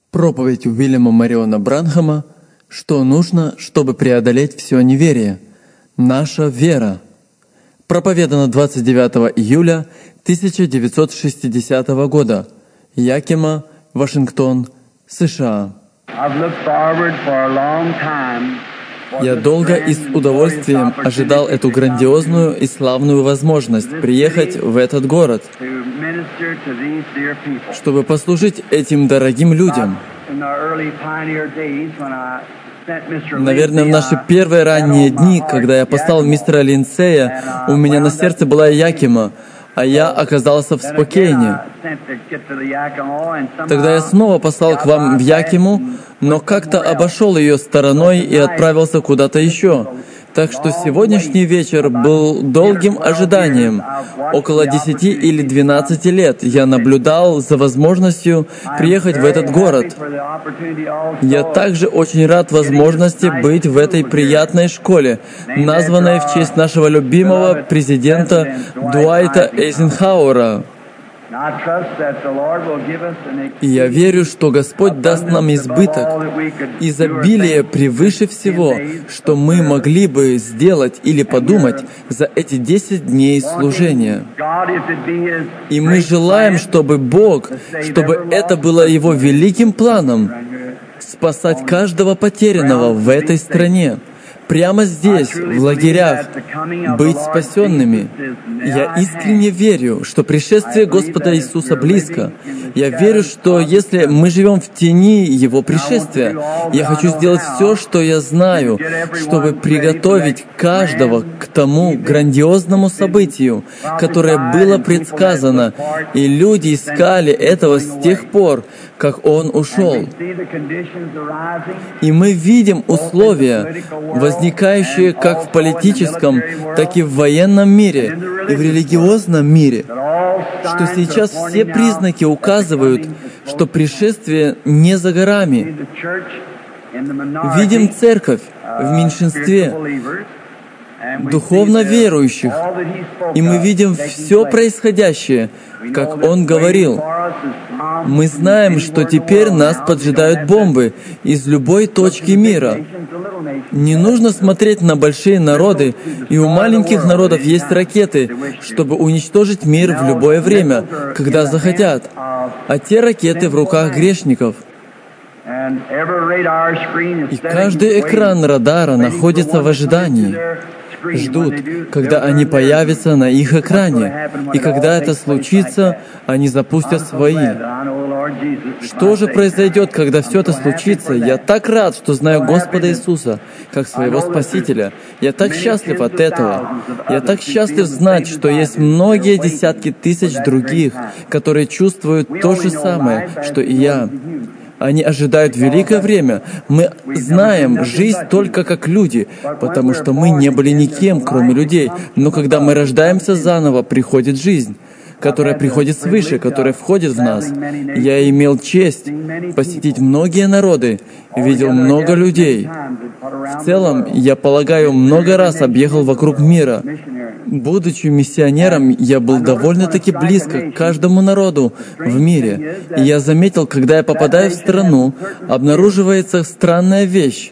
Проповедь Уильяма Мариона Бранхама «Что нужно, чтобы преодолеть все неверие? Наша вера». Проповедано 29 июля 1960 года. Якима, Вашингтон, США. Я долго и с удовольствием ожидал эту грандиозную и славную возможность приехать в этот город, чтобы послужить этим дорогим людям. Наверное, в наши первые ранние дни, когда я послал мистера Линдсея, у меня на сердце была Якима, а я оказался в Спокейне. Тогда я снова послал к вам в Якиму, но как-то обошел ее стороной и отправился куда-то еще. Так что сегодняшний вечер был долгим ожиданием. Около 10 или 12 лет я наблюдал за возможностью приехать в этот город. Я также очень рад возможности быть в этой приятной школе, названной в честь нашего любимого президента Дуайта Эйзенхауэра. И я верю, что Господь даст нам избыток, изобилие превыше всего, что мы могли бы сделать или подумать за эти 10 дней служения. И мы желаем, чтобы Бог, чтобы это было Его великим планом, спасать каждого потерянного в этой стране. Прямо здесь, в лагерях, быть спасенными. Я искренне верю, что пришествие Господа Иисуса близко. Я верю, что если мы живем в тени Его пришествия, я хочу сделать все, что я знаю, чтобы приготовить каждого к тому грандиозному событию, которое было предсказано, и люди искали этого с тех пор, как Он ушел. И мы видим условия, возникающие как в политическом, так и в военном мире, и в религиозном мире, что сейчас все признаки указывают, что пришествие не за горами. Видим церковь в меньшинстве, духовно верующих, и мы видим все происходящее, как Он говорил. Мы знаем, что теперь нас поджидают бомбы из любой точки мира. Не нужно смотреть на большие народы, и у маленьких народов есть ракеты, чтобы уничтожить мир в любое время, когда захотят. А те ракеты в руках грешников. И каждый экран радара находится в ожидании. Ждут, когда они появятся на их экране. И когда это случится, они запустят свои. Что же произойдет, когда все это случится? Я так рад, что знаю Господа Иисуса, как своего Спасителя. Я так счастлив от этого. Я так счастлив знать, что есть многие десятки тысяч других, которые чувствуют то же самое, что и я. Они ожидают великое время. Мы знаем жизнь только как люди, потому что мы не были никем, кроме людей. Но когда мы рождаемся заново, приходит жизнь, которая приходит свыше, которая входит в нас. Я имел честь посетить многие народы, видел много людей. В целом, я полагаю, много раз объехал вокруг мира. Будучи миссионером, я был довольно-таки близко к каждому народу в мире. И я заметил, когда я попадаю в страну, обнаруживается странная вещь.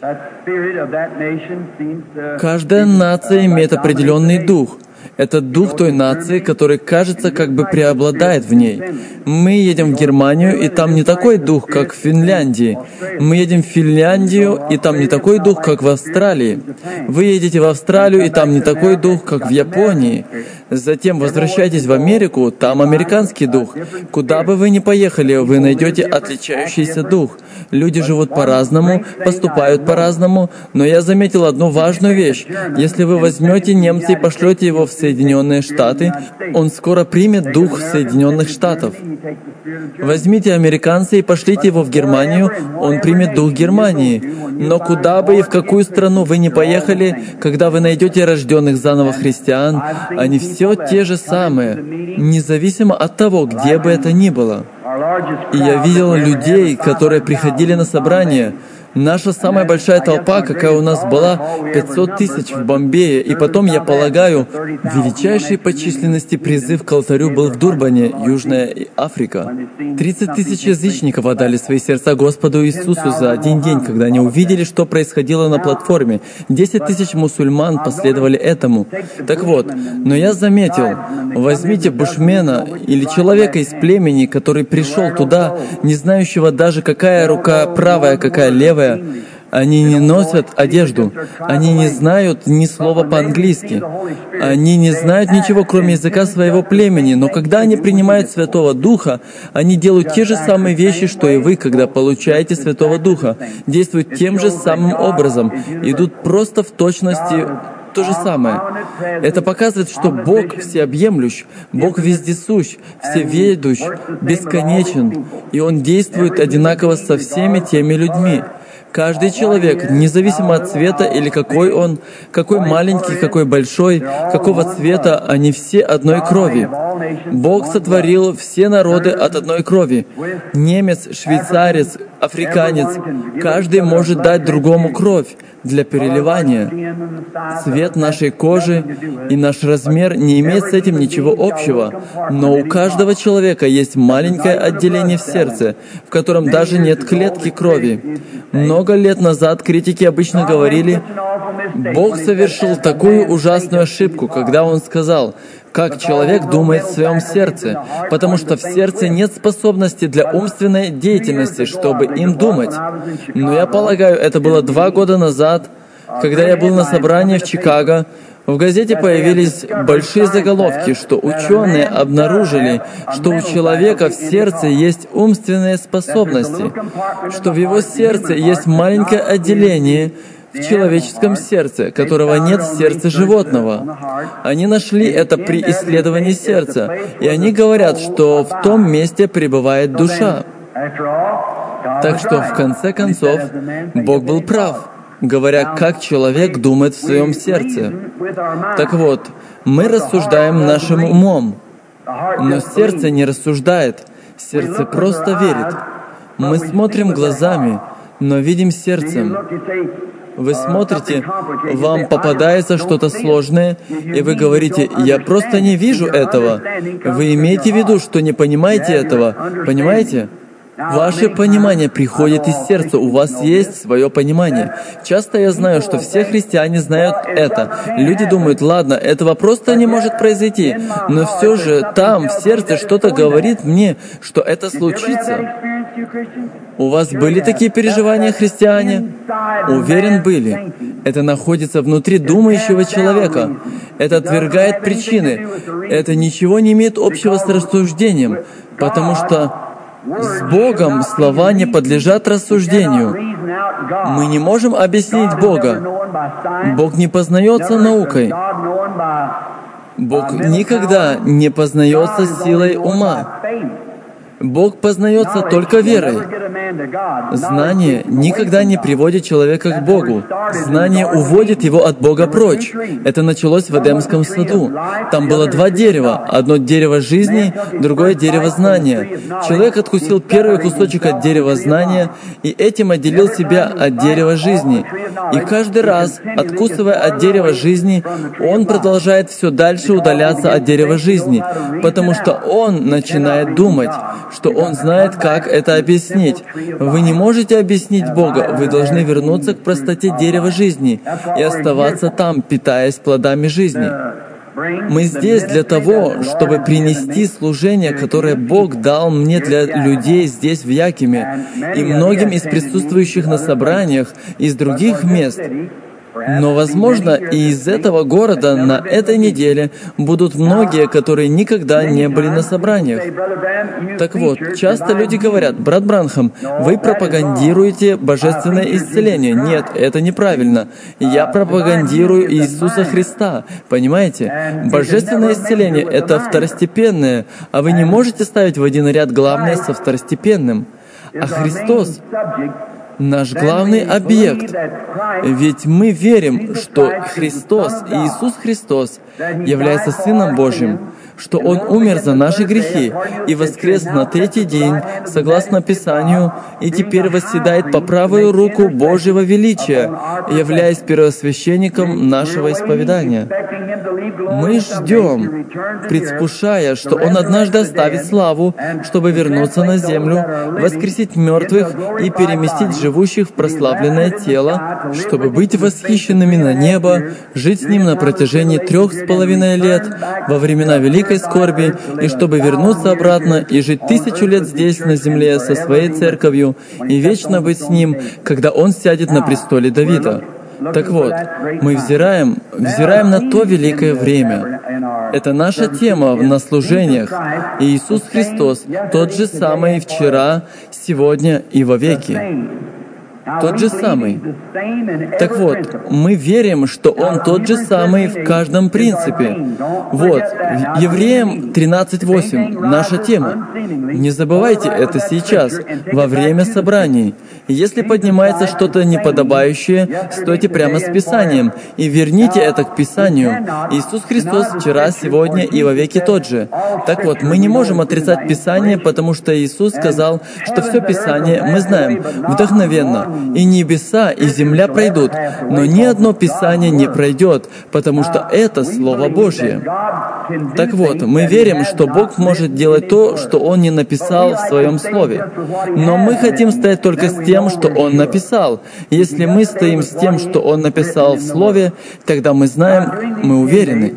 Каждая нация имеет определенный дух. Это дух той нации, который, кажется, как бы преобладает в ней. Мы едем в Германию, и там не такой дух, как в Финляндии. Мы едем в Финляндию, и там не такой дух, как в Австралии. Вы едете в Австралию, и там не такой дух, как в Японии. Затем возвращайтесь в Америку, там американский дух. Куда бы вы ни поехали, вы найдете отличающийся дух. Люди живут по-разному, поступают по-разному, но я заметил одну важную вещь. Если вы возьмете немца и пошлете его в Соединенные Штаты, он скоро примет дух Соединенных Штатов. Возьмите американца и пошлите его в Германию, он примет дух Германии. Но куда бы и в какую страну вы ни поехали, когда вы найдете рожденных заново христиан, они все те же самые, независимо от того, где бы это ни было. И я видел людей, которые приходили на собрания, Наша самая большая толпа, какая у нас была, 500 тысяч в Бомбее, и потом, я полагаю, величайший по численности призыв к алтарю был в Дурбане, Южная Африка. 30 тысяч язычников отдали свои сердца Господу Иисусу за один день, когда они увидели, что происходило на платформе. 10 тысяч мусульман последовали этому. Так вот, но я заметил, возьмите бушмена или человека из племени, который пришел туда, не знающего даже, какая рука правая, какая левая. Они не носят одежду, они не знают ни слова по-английски, они не знают ничего, кроме языка своего племени, но когда они принимают Святого Духа, они делают те же самые вещи, что и вы, когда получаете Святого Духа, действуют тем же самым образом, идут просто в точности то же самое. Это показывает, что Бог всеобъемлющ, Бог вездесущ, всеведущ, бесконечен, и Он действует одинаково со всеми теми людьми. Каждый человек, независимо от цвета или какой он, какой маленький, какой большой, какого цвета, они все одной крови. Бог сотворил все народы от одной крови. Немец, швейцарец, африканец, каждый может дать другому кровь для переливания. Цвет нашей кожи и наш размер не имеют с этим ничего общего, но у каждого человека есть маленькое отделение в сердце, в котором даже нет клетки крови. Много лет назад критики обычно говорили, Бог совершил такую ужасную ошибку, когда Он сказал, как человек думает в своем сердце, потому что в сердце нет способности для умственной деятельности, чтобы им думать. Но я полагаю, это было 2 года назад, когда я был на собрании в Чикаго. В газете появились большие заголовки, что ученые обнаружили, что у человека в сердце есть умственные способности, что в его сердце есть маленькое отделение в человеческом сердце, которого нет в сердце животного. Они нашли это при исследовании сердца, и они говорят, что в том месте пребывает душа. Так что, в конце концов, Бог был прав, говоря, как человек думает в своем сердце. Так вот, мы рассуждаем нашим умом, но сердце не рассуждает, сердце просто верит. Мы смотрим глазами, но видим сердцем. Вы смотрите, вам попадается что-то сложное, и вы говорите, «Я просто не вижу этого». Вы имеете в виду, что не понимаете этого, понимаете? Ваше понимание приходит из сердца, у вас есть свое понимание. Часто я знаю, что все христиане знают это. Люди думают, ладно, этого просто не может произойти, но все же там, в сердце, что-то говорит мне, что это случится. У вас были такие переживания, христиане? Уверен, были. Это находится внутри думающего человека. Это отвергает причины. Это ничего не имеет общего с рассуждением, потому что с Богом слова не подлежат рассуждению. Мы не можем объяснить Бога. Бог не познается наукой. Бог никогда не познается силой ума. Бог познается только верой. Знание никогда не приводит человека к Богу. Знание уводит его от Бога прочь. Это началось в Эдемском саду. Там было 2 дерева. Одно дерево жизни, другое дерево знания. Человек откусил первый кусочек от дерева знания и этим отделил себя от дерева жизни. И каждый раз, откусывая от дерева жизни, он продолжает все дальше удаляться от дерева жизни, потому что он начинает думать, что он знает, как это объяснить. Вы не можете объяснить Бога, вы должны вернуться к простоте дерева жизни и оставаться там, питаясь плодами жизни. Мы здесь для того, чтобы принести служение, которое Бог дал мне для людей здесь, в Якиме, и многим из присутствующих на собраниях из других мест. Но, возможно, и из этого города на этой неделе будут многие, которые никогда не были на собраниях. Так вот, часто люди говорят, брат Бранхам, вы пропагандируете божественное исцеление. Нет, это неправильно. Я пропагандирую Иисуса Христа. Понимаете? Божественное исцеление — это второстепенное, а вы не можете ставить в один ряд главное со второстепенным. А Христос — наш главный объект. Ведь мы верим, что Христос, Иисус Христос, является Сыном Божьим. что Он умер за наши грехи и воскрес на третий день, согласно Писанию, и теперь восседает по правую руку Божьего величия, являясь первосвященником нашего исповедания. Мы ждем, предвкушая, что Он однажды оставит славу, чтобы вернуться на землю, воскресить мертвых и переместить живущих в прославленное тело, чтобы быть восхищенными на небо, жить с Ним на протяжении 3,5 лет во времена великой скорби, и чтобы вернуться обратно и жить 1000 лет здесь, на земле, со своей церковью, и вечно быть с Ним, когда Он сядет на престоле Давида. Так вот, мы взираем на то великое время. Это наша тема на служениях. И Иисус Христос тот же самый вчера, сегодня и вовеки. Тот же самый. Так вот, мы верим, что Он тот же самый в каждом принципе. Вот, Евреям 13:8, наша тема. Не забывайте это сейчас, во время собраний. Если поднимается что-то неподобающее, стойте прямо с Писанием и верните это к Писанию. Иисус Христос вчера, сегодня и вовеки тот же. Так вот, мы не можем отрицать Писание, потому что Иисус сказал, что все Писание, мы знаем, вдохновенно. И небеса, и земля пройдут, но ни одно Писание не пройдет, потому что это Слово Божье. Так вот, мы верим, что Бог может делать то, что Он не написал в Своем Слове. Но мы хотим стоять только с тем, что Он написал. Если мы стоим с тем, что Он написал в Слове, тогда мы знаем, мы уверены.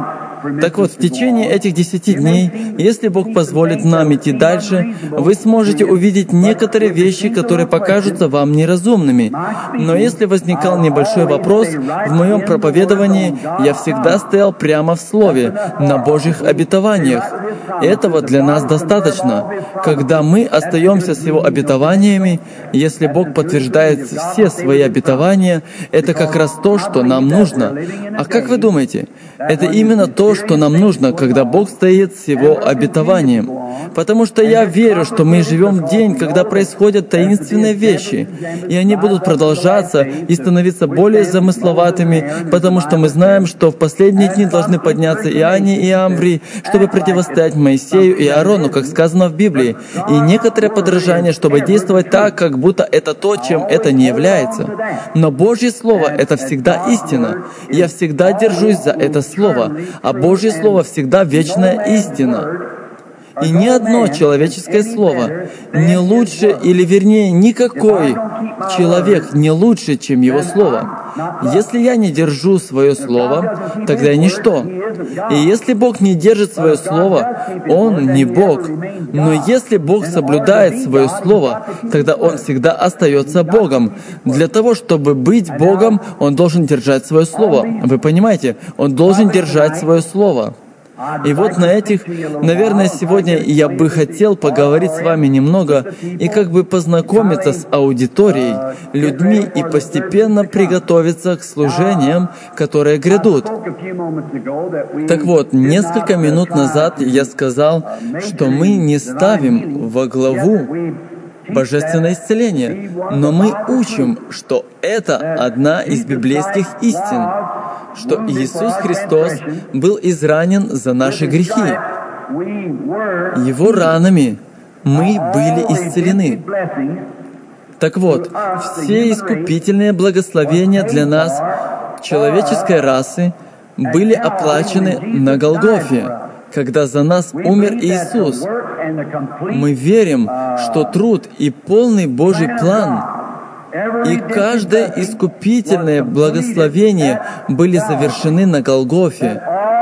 Так вот, в течение этих 10 дней, если Бог позволит нам идти дальше, вы сможете увидеть некоторые вещи, которые покажутся вам неразумными. Но если возникал небольшой вопрос, в моем проповедовании я всегда стоял прямо в Слове, на Божьих обетованиях. Этого для нас достаточно. Когда мы остаемся с Его обетованиями, если Бог подтверждает все Свои обетования, это как раз то, что нам нужно. А как вы думаете? Это именно то, что нам нужно, когда Бог стоит с Его обетованием. Потому что я верю, что мы живем в день, когда происходят таинственные вещи, и они будут продолжаться и становиться более замысловатыми, потому что мы знаем, что в последние дни должны подняться Иоанне и Амврий, чтобы противостоять Моисею и Аарону, как сказано в Библии, и некоторое подражание, чтобы действовать так, как будто это то, чем это не является. Но Божье Слово — это всегда истина. Я всегда держусь за это Слово, а Божье Слово всегда вечная истина. И ни одно человеческое слово не лучше, или вернее, никакой человек не лучше, чем его слово. Если я не держу свое слово, тогда я ничто. И если Бог не держит свое слово, Он не Бог. Но если Бог соблюдает свое слово, тогда Он всегда остается Богом. Для того, чтобы быть Богом, Он должен держать свое слово. Вы понимаете? Он должен держать свое слово. И вот на этих, наверное, сегодня я бы хотел поговорить с вами немного и как бы познакомиться с аудиторией, людьми и постепенно приготовиться к служениям, которые грядут. Так вот, несколько минут назад я сказал, что мы не ставим во главу божественное исцеление, но мы учим, что это одна из библейских истин, что Иисус Христос был изранен за наши грехи. Его ранами мы были исцелены. Так вот, все искупительные благословения для нас, человеческой расы, были оплачены на Голгофе, когда за нас умер Иисус. Мы верим, что труд и полный Божий план и каждое искупительное благословение были завершены на Голгофе,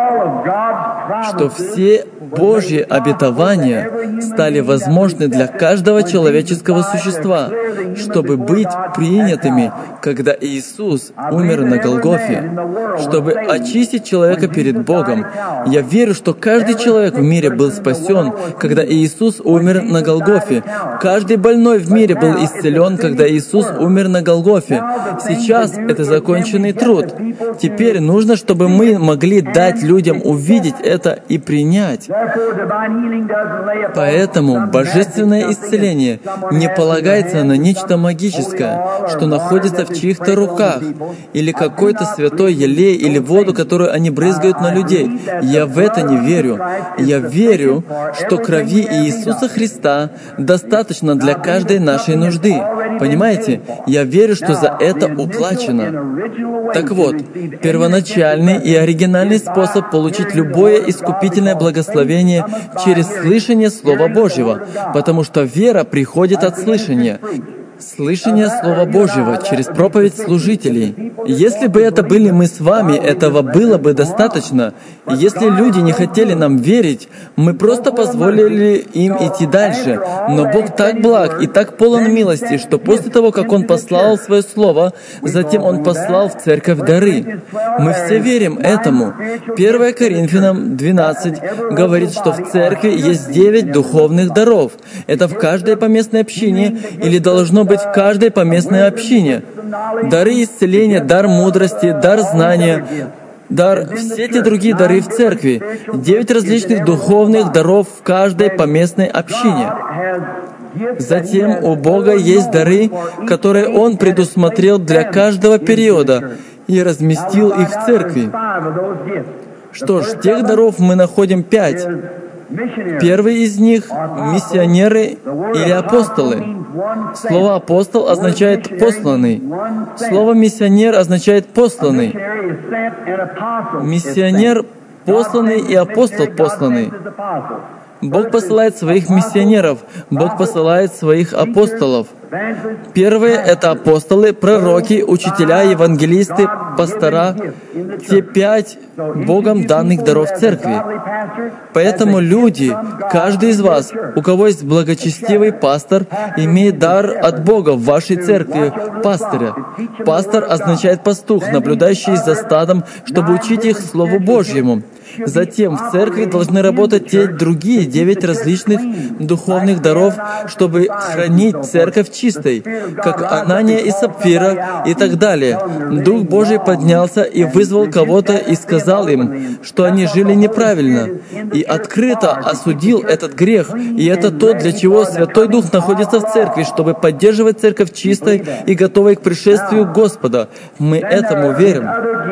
что все Божьи обетования стали возможны для каждого человеческого существа, чтобы быть принятыми, когда Иисус умер на Голгофе, чтобы очистить человека перед Богом. Я верю, что каждый человек в мире был спасен, когда Иисус умер на Голгофе. Каждый больной в мире был исцелен, когда Иисус умер на Голгофе. Сейчас это законченный труд. Теперь нужно, чтобы мы могли дать людям увидеть это и принять. Поэтому божественное исцеление не полагается на нечто магическое, что находится в чьих-то руках, или какой-то святой елей или воду, которую они брызгают на людей. Я в это не верю. Я верю, что крови Иисуса Христа достаточно для каждой нашей нужды. Понимаете? Я верю, что за это уплачено. Так вот, первоначальный и оригинальный способ получить любое искупительное благословение через слышание Слова Божьего, потому что вера приходит от слышания. Слышание Слова Божьего через проповедь служителей. Если бы это были мы с вами, этого было бы достаточно. И если люди не хотели нам верить, мы просто позволили им идти дальше. Но Бог так благ и так полон милости, что после того, как Он послал Свое Слово, затем Он послал в церковь дары. Мы все верим этому. 1 Коринфянам 12 говорит, что в церкви есть 9 духовных даров. Это в каждой поместной общине или должно быть в каждой поместной общине. Дары исцеления, дар мудрости, дар знания, все эти другие дары в церкви. 9 различных духовных даров в каждой поместной общине. Затем у Бога есть дары, которые Он предусмотрел для каждого периода и разместил их в церкви. Что ж, тех даров мы находим 5. Первый из них — миссионеры или апостолы. Слово «апостол» означает «посланный». Слово «миссионер» означает «посланный». Миссионер — посланный и апостол — посланный. Бог посылает своих миссионеров, Бог посылает своих апостолов. Первые — это апостолы, пророки, учителя, евангелисты, пастора, те 5 Богом данных даров церкви. Поэтому люди, каждый из вас, у кого есть благочестивый пастор, имеет дар от Бога в вашей церкви пастыря. Пастор означает пастух, наблюдающий за стадом, чтобы учить их Слову Божьему. Затем в церкви должны работать те другие 9 различных духовных даров, чтобы хранить церковь чистой, как Анания и Сапфира и так далее. Дух Божий поднялся и вызвал кого-то и сказал им, что они жили неправильно, и открыто осудил этот грех. И это то, для чего Святой Дух находится в церкви, чтобы поддерживать церковь чистой и готовой к пришествию Господа. Мы этому верим.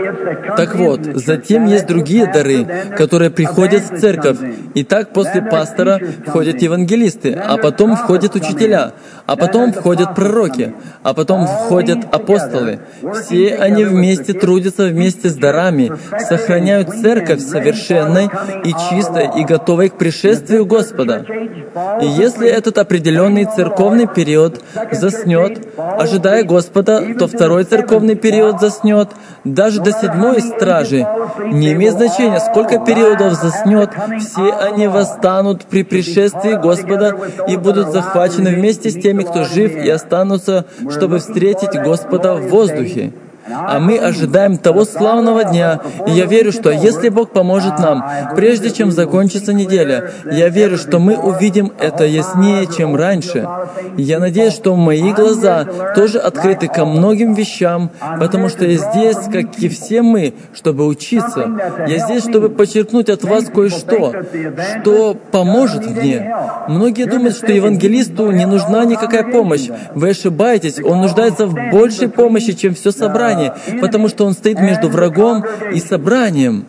Так вот, затем есть другие дары, которые приходят в церковь. И так после пастора входят евангелисты, а потом входят учителя, а потом входят пророки, а потом входят апостолы. Все они вместе трудятся вместе с дарами, сохраняют церковь совершенной и чистой и готовой к пришествию Господа. И если этот определенный церковный период заснет, ожидая Господа, то второй церковный период заснет, даже до 7-й стражи. Не имеет значения, сколько периодов заснет, все они восстанут при пришествии Господа и будут захвачены вместе с теми, кто жив, и останутся, чтобы встретить Господа в воздухе. А мы ожидаем того славного дня. И я верю, что если Бог поможет нам, прежде чем закончится неделя, я верю, что мы увидим это яснее, чем раньше. Я надеюсь, что мои глаза тоже открыты ко многим вещам, потому что я здесь, как и все мы, чтобы учиться. Я здесь, чтобы подчеркнуть от вас кое-что, что поможет мне. Многие думают, что евангелисту не нужна никакая помощь. Вы ошибаетесь, он нуждается в большей помощи, чем все собрание, потому что он стоит между врагом и собранием.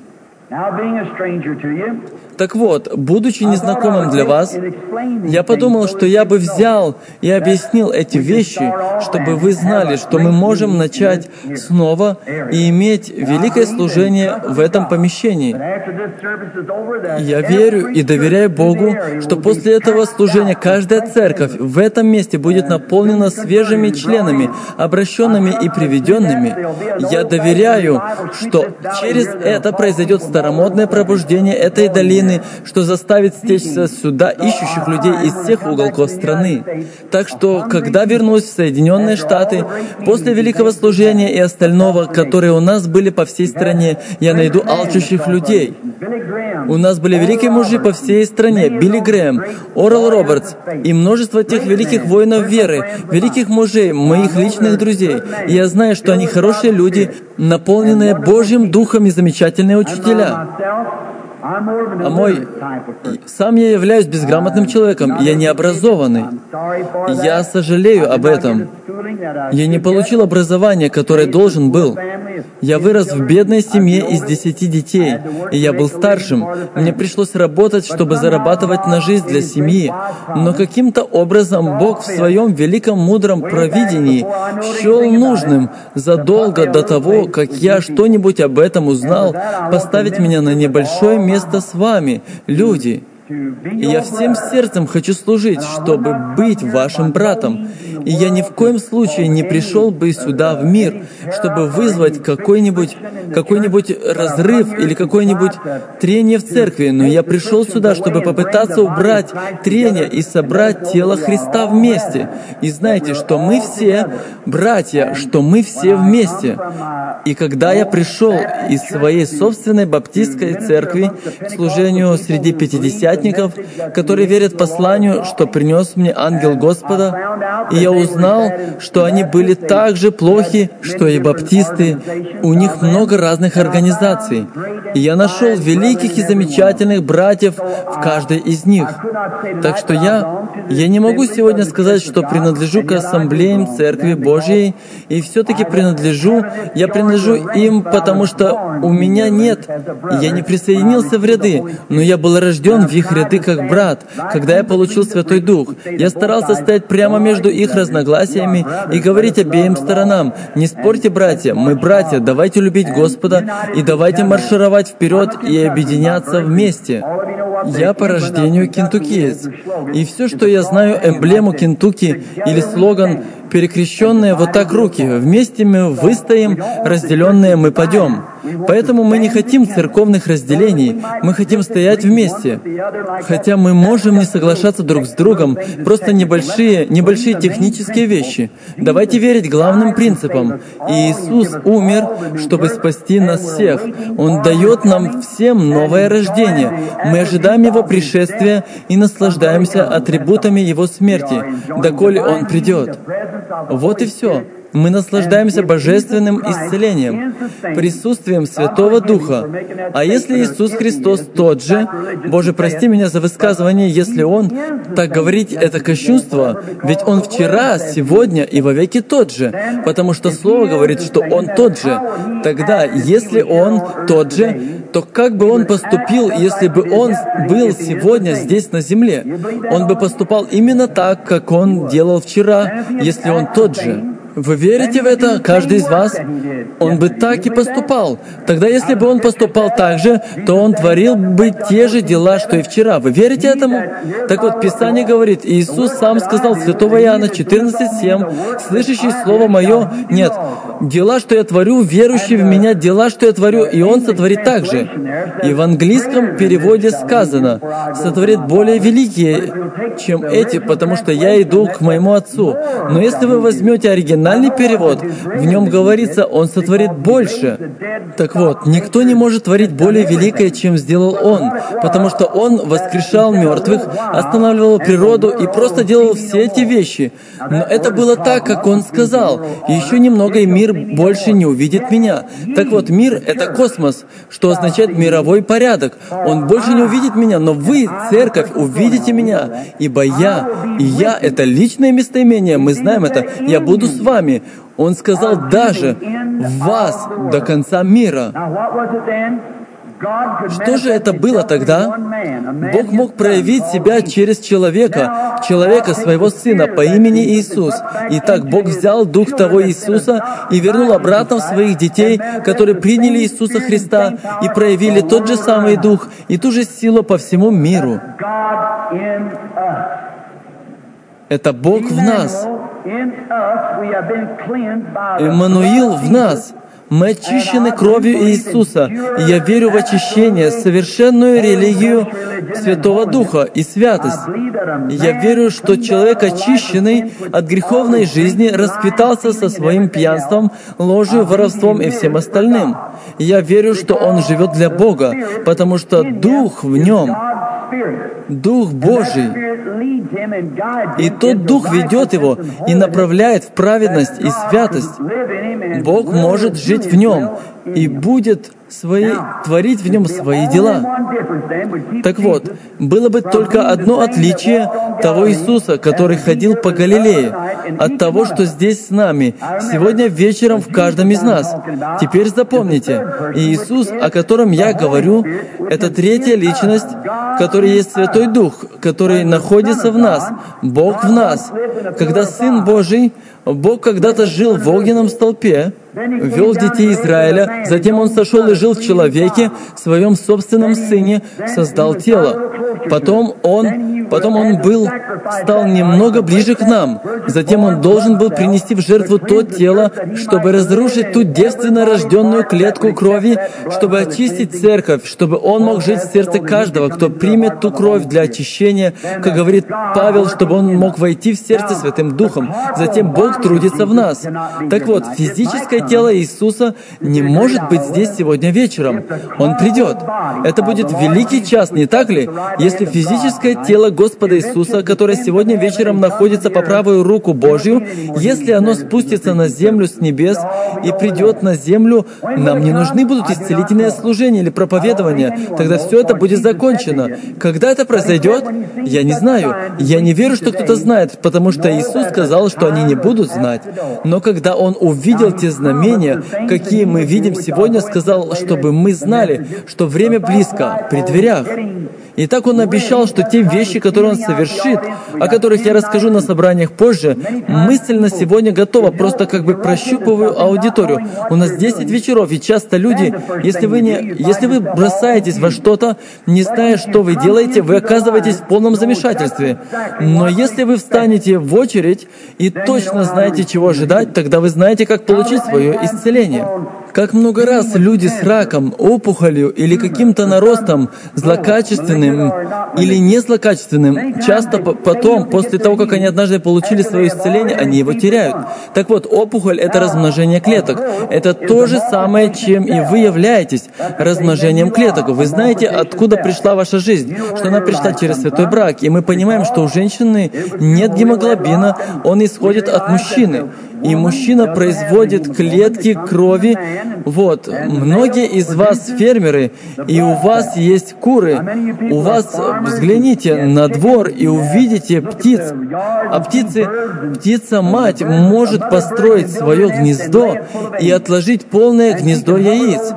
Так вот, будучи незнакомым для вас, я подумал, что я бы взял и объяснил эти вещи, чтобы вы знали, что мы можем начать снова и иметь великое служение в этом помещении. Я верю и доверяю Богу, что после этого служения каждая церковь в этом месте будет наполнена свежими членами, обращенными и приведенными. Я доверяю, что через это произойдет старомодное пробуждение этой долины, что заставит стечься сюда ищущих людей из всех уголков страны. Так что, когда вернусь в Соединенные Штаты, после великого служения и остального, которые у нас были по всей стране, я найду алчущих людей. У нас были великие мужи по всей стране: Билли Грэм, Орал Робертс и множество тех великих воинов веры, великих мужей, моих личных друзей. И я знаю, что они хорошие люди, наполненные Божьим Духом и замечательные учителя. Сам я являюсь безграмотным человеком, я необразованный. Я сожалею об этом. Я не получил образование, которое должен был. Я вырос в бедной семье из 10 детей, и я был старшим. Мне пришлось работать, чтобы зарабатывать на жизнь для семьи. Но каким-то образом Бог в Своем великом мудром провидении счел нужным задолго до того, как я что-нибудь об этом узнал, поставить меня на небольшое место с вами, люди. И я всем сердцем хочу служить, чтобы быть вашим братом. И я ни в коем случае не пришел бы сюда в мир, чтобы вызвать какой-нибудь разрыв или какое-нибудь трение в церкви, но я пришел сюда, чтобы попытаться убрать трение и собрать тело Христа вместе. И знаете, что мы все братья, что мы все вместе. И когда я пришел из своей собственной баптистской церкви к служению среди пятидесятников, которые верят посланию, что принес мне ангел Господа, и я узнал, что они были так же плохи, что и баптисты. У них много разных организаций. И я нашел великих и замечательных братьев в каждой из них. Так что я не могу сегодня сказать, что принадлежу к ассамблеям Церкви Божьей, и все-таки я принадлежу им, потому что у меня нет. Я не присоединился в ряды, но я был рожден в их ряды как брат, когда я получил Святой Дух. Я старался стоять прямо между их разногласиями и говорить обеим сторонам: не спорьте, братья, мы братья, давайте любить Господа и давайте маршировать вперед и объединяться вместе. Я по рождению кентуккиец. И все, что я знаю, эмблему Кентукки или слоган «Перекрещенные вот так руки, вместе мы выстоим, разделенные мы падем». Поэтому мы не хотим церковных разделений, мы хотим стоять вместе. Хотя мы можем не соглашаться друг с другом, просто небольшие технические вещи. Давайте верить главным принципам. Иисус умер, чтобы спасти нас всех. Он дает нам всем новое рождение. Мы ожидаем Его пришествия и наслаждаемся атрибутами Его смерти, доколе Он придет. Вот и все. Мы наслаждаемся божественным исцелением, присутствием Святого Духа. А если Иисус Христос тот же, Боже, прости меня за высказывание, если Он, так говорить, это кощунство, ведь Он вчера, сегодня и вовеки тот же, потому что Слово говорит, что Он тот же. Тогда, если Он тот же, то как бы Он поступил, если бы Он был сегодня здесь на земле? Он бы поступал именно так, как Он делал вчера, если Он тот же. Вы верите в это, каждый из вас? Он бы так и поступал. Тогда, если бы Он поступал так же, то Он творил бы те же дела, что и вчера. Вы верите этому? Так вот, Писание говорит, Иисус сам сказал, Святого Иоанна 14:7, «Слышащий Слово Мое, нет, дела, что я творю, верующий в Меня, дела, что я творю, и Он сотворит так же». И в английском переводе сказано, «Сотворит более великие, чем эти, потому что я иду к Моему Отцу». Но если вы возьмете оригинальный перевод, в нем говорится, Он сотворит больше. Так вот, никто не может творить более великое, чем сделал Он, потому что Он воскрешал мертвых, останавливал природу и просто делал все эти вещи. Но это было так, как Он сказал. И еще немного, и мир больше не увидит Меня. Так вот, мир — это космос, что означает мировой порядок. Он больше не увидит Меня, но вы, церковь, увидите Меня. Ибо я — это личное местоимение, мы знаем это. Я буду с вами. Он сказал даже в вас до конца мира. Что же это было тогда? Бог мог проявить себя через человека своего Сына по имени Иисус. Итак, Бог взял Дух того Иисуса и вернул обратно в своих детей, которые приняли Иисуса Христа и проявили тот же самый Дух и ту же силу по всему миру. Это Бог в нас. Иммануил в нас. Мы очищены кровью Иисуса, и я верю в очищение, совершенную религию Святого Духа и святость. Я верю, что человек, очищенный от греховной жизни, расквитался со своим пьянством, ложью, воровством и всем остальным. Я верю, что он живет для Бога, потому что Дух в нем. Дух Божий. И тот Дух ведет его и направляет в праведность и святость. Бог может жить в нем и будет творить в нем свои дела. Так вот, было бы только одно отличие того Иисуса, который ходил по Галилее, от того, что здесь с нами, сегодня вечером в каждом из нас. Теперь запомните, Иисус, о котором я говорю, это третья личность, в которой есть Святой Дух, который находится в нас, Бог в нас. Когда Сын Божий, Бог когда-то жил в огненном столпе, вел детей Израиля, затем Он сошел и жил в человеке, в своем собственном Сыне, создал тело. Потом Он стал немного ближе к нам. Затем Он должен был принести в жертву то тело, чтобы разрушить ту девственно рожденную клетку крови, чтобы очистить церковь, чтобы Он мог жить в сердце каждого, кто примет ту кровь для очищения, как говорит Павел, чтобы Он мог войти в сердце Святым Духом. Затем Бог трудится в нас. Так вот, физическое тело Иисуса не может быть здесь сегодня вечером. Он придет. Это будет великий час, не так ли? Если физическое тело Господа Иисуса, которое сегодня вечером находится по правую руку Божью, если оно спустится на землю с небес и придет на землю, нам не нужны будут исцелительные служения или проповедования. Тогда все это будет закончено. Когда это произойдет, я не знаю. Я не верю, что кто-то знает, потому что Иисус сказал, что они не будут знать. Но когда Он увидел те знамения, какие мы видим сегодня, сказал, чтобы мы знали, что время близко, при дверях. И так Он обещал, что те вещи, которые Он совершит, о которых я расскажу на собраниях позже, мысленно сегодня готова, просто как бы прощупываю аудиторию. У нас 10 вечеров, и часто люди, если вы бросаетесь во что-то, не зная, что вы делаете, вы оказываетесь в полном замешательстве. Но если вы встанете в очередь и точно знаете, чего ожидать, тогда вы знаете, как получить свое исцеление. Как много раз люди с раком, опухолью или каким-то наростом, злокачественным или не злокачественным, часто потом, после того, как они однажды получили свое исцеление, они его теряют. Так вот, опухоль — это размножение клеток. Это то же самое, чем и вы являетесь, размножением клеток. Вы знаете, откуда пришла ваша жизнь, что она пришла через святой брак. И мы понимаем, что у женщины нет гемоглобина, он исходит от мужчины. И мужчина производит клетки крови. Вот. Многие из вас фермеры, и у вас есть куры. У вас, взгляните на двор и увидите птиц. А птица-мать может построить свое гнездо и отложить полное гнездо яиц.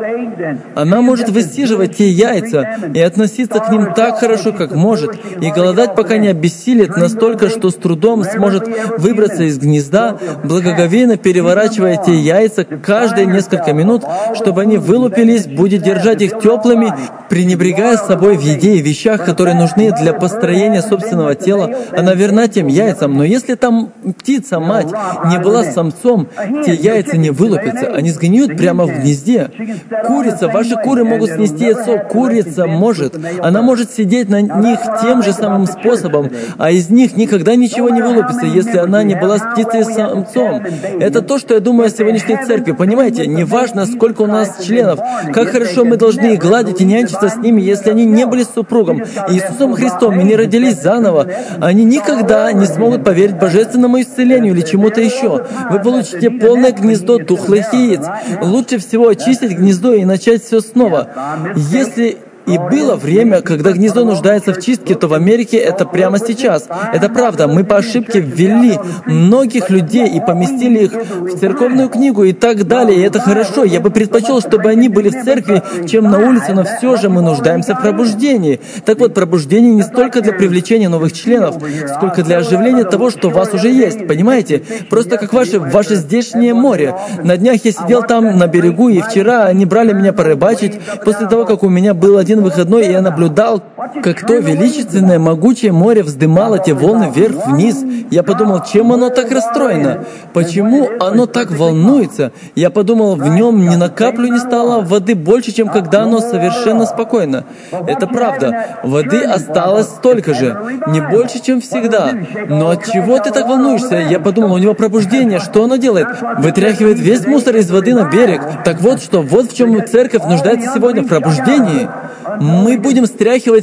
Она может высиживать те яйца и относиться к ним так хорошо, как может, и голодать, пока не обессилит настолько, что с трудом сможет выбраться из гнезда, благоговейно переворачивая те яйца каждые несколько минут, чтобы они вылупились, будет держать их теплыми, пренебрегая собой в еде и вещах, которые нужны для построения собственного тела. Она верна тем яйцам, но если там птица-мать не была самцом, те яйца не вылупятся, они сгниют прямо в гнезде. Курица, ваши куры могут снести яйцо, курица может. Она может сидеть на них тем же самым способом, а из них никогда ничего не вылупится, если она не была с птицей-самцом. Это то, что я думаю о сегодняшней церкви. Понимаете, неважно, сколько у нас членов, как хорошо мы должны их гладить и нянчиться с ними, если они не были с супругом Иисусом Христом и не родились заново, они никогда не смогут поверить божественному исцелению или чему-то еще. Вы получите полное гнездо тухлых яиц. Лучше всего очистить гнездо и начать все снова. Если и было время, когда гнездо нуждается в чистке, то в Америке это прямо сейчас. Это правда. Мы по ошибке ввели многих людей и поместили их в церковную книгу и так далее. И это хорошо. Я бы предпочел, чтобы они были в церкви, чем на улице, но все же мы нуждаемся в пробуждении. Так вот, пробуждение не столько для привлечения новых членов, сколько для оживления того, что у вас уже есть. Понимаете? Просто как ваше здешнее море. На днях я сидел там на берегу, и вчера они брали меня порыбачить. После того, как у меня был один выходной, и я наблюдал, как то величественное, могучее море вздымало те волны вверх-вниз. Я подумал, чем оно так расстроено? Почему оно так волнуется? Я подумал, в нем ни на каплю не стало воды больше, чем когда оно совершенно спокойно. Это правда. Воды осталось столько же. Не больше, чем всегда. Но от чего ты так волнуешься? Я подумал, у него пробуждение. Что оно делает? Вытряхивает весь мусор из воды на берег. Так вот что, вот в чем церковь нуждается сегодня в пробуждении. Мы будем стряхивать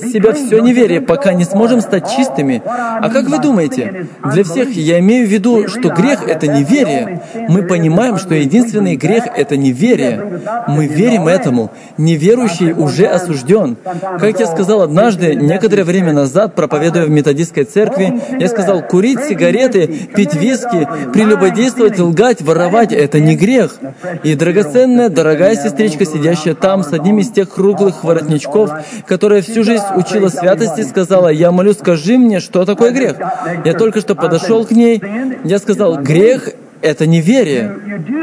из себя все неверие, пока не сможем стать чистыми. А как вы думаете? Для всех я имею в виду, что грех — это неверие. Мы понимаем, что единственный грех — это неверие. Мы верим этому. Неверующий уже осужден. Как я сказал однажды, некоторое время назад, проповедуя в методистской церкви, я сказал, курить сигареты, пить виски, прелюбодействовать, лгать, воровать — это не грех. И драгоценная, дорогая сестричка, сидящая там, с одним из тех круглых воротничков, которая всю жизнь учила святости, сказала, я молю, скажи мне, что такое грех. Я только что подошел к ней, я сказал, грех — это неверие.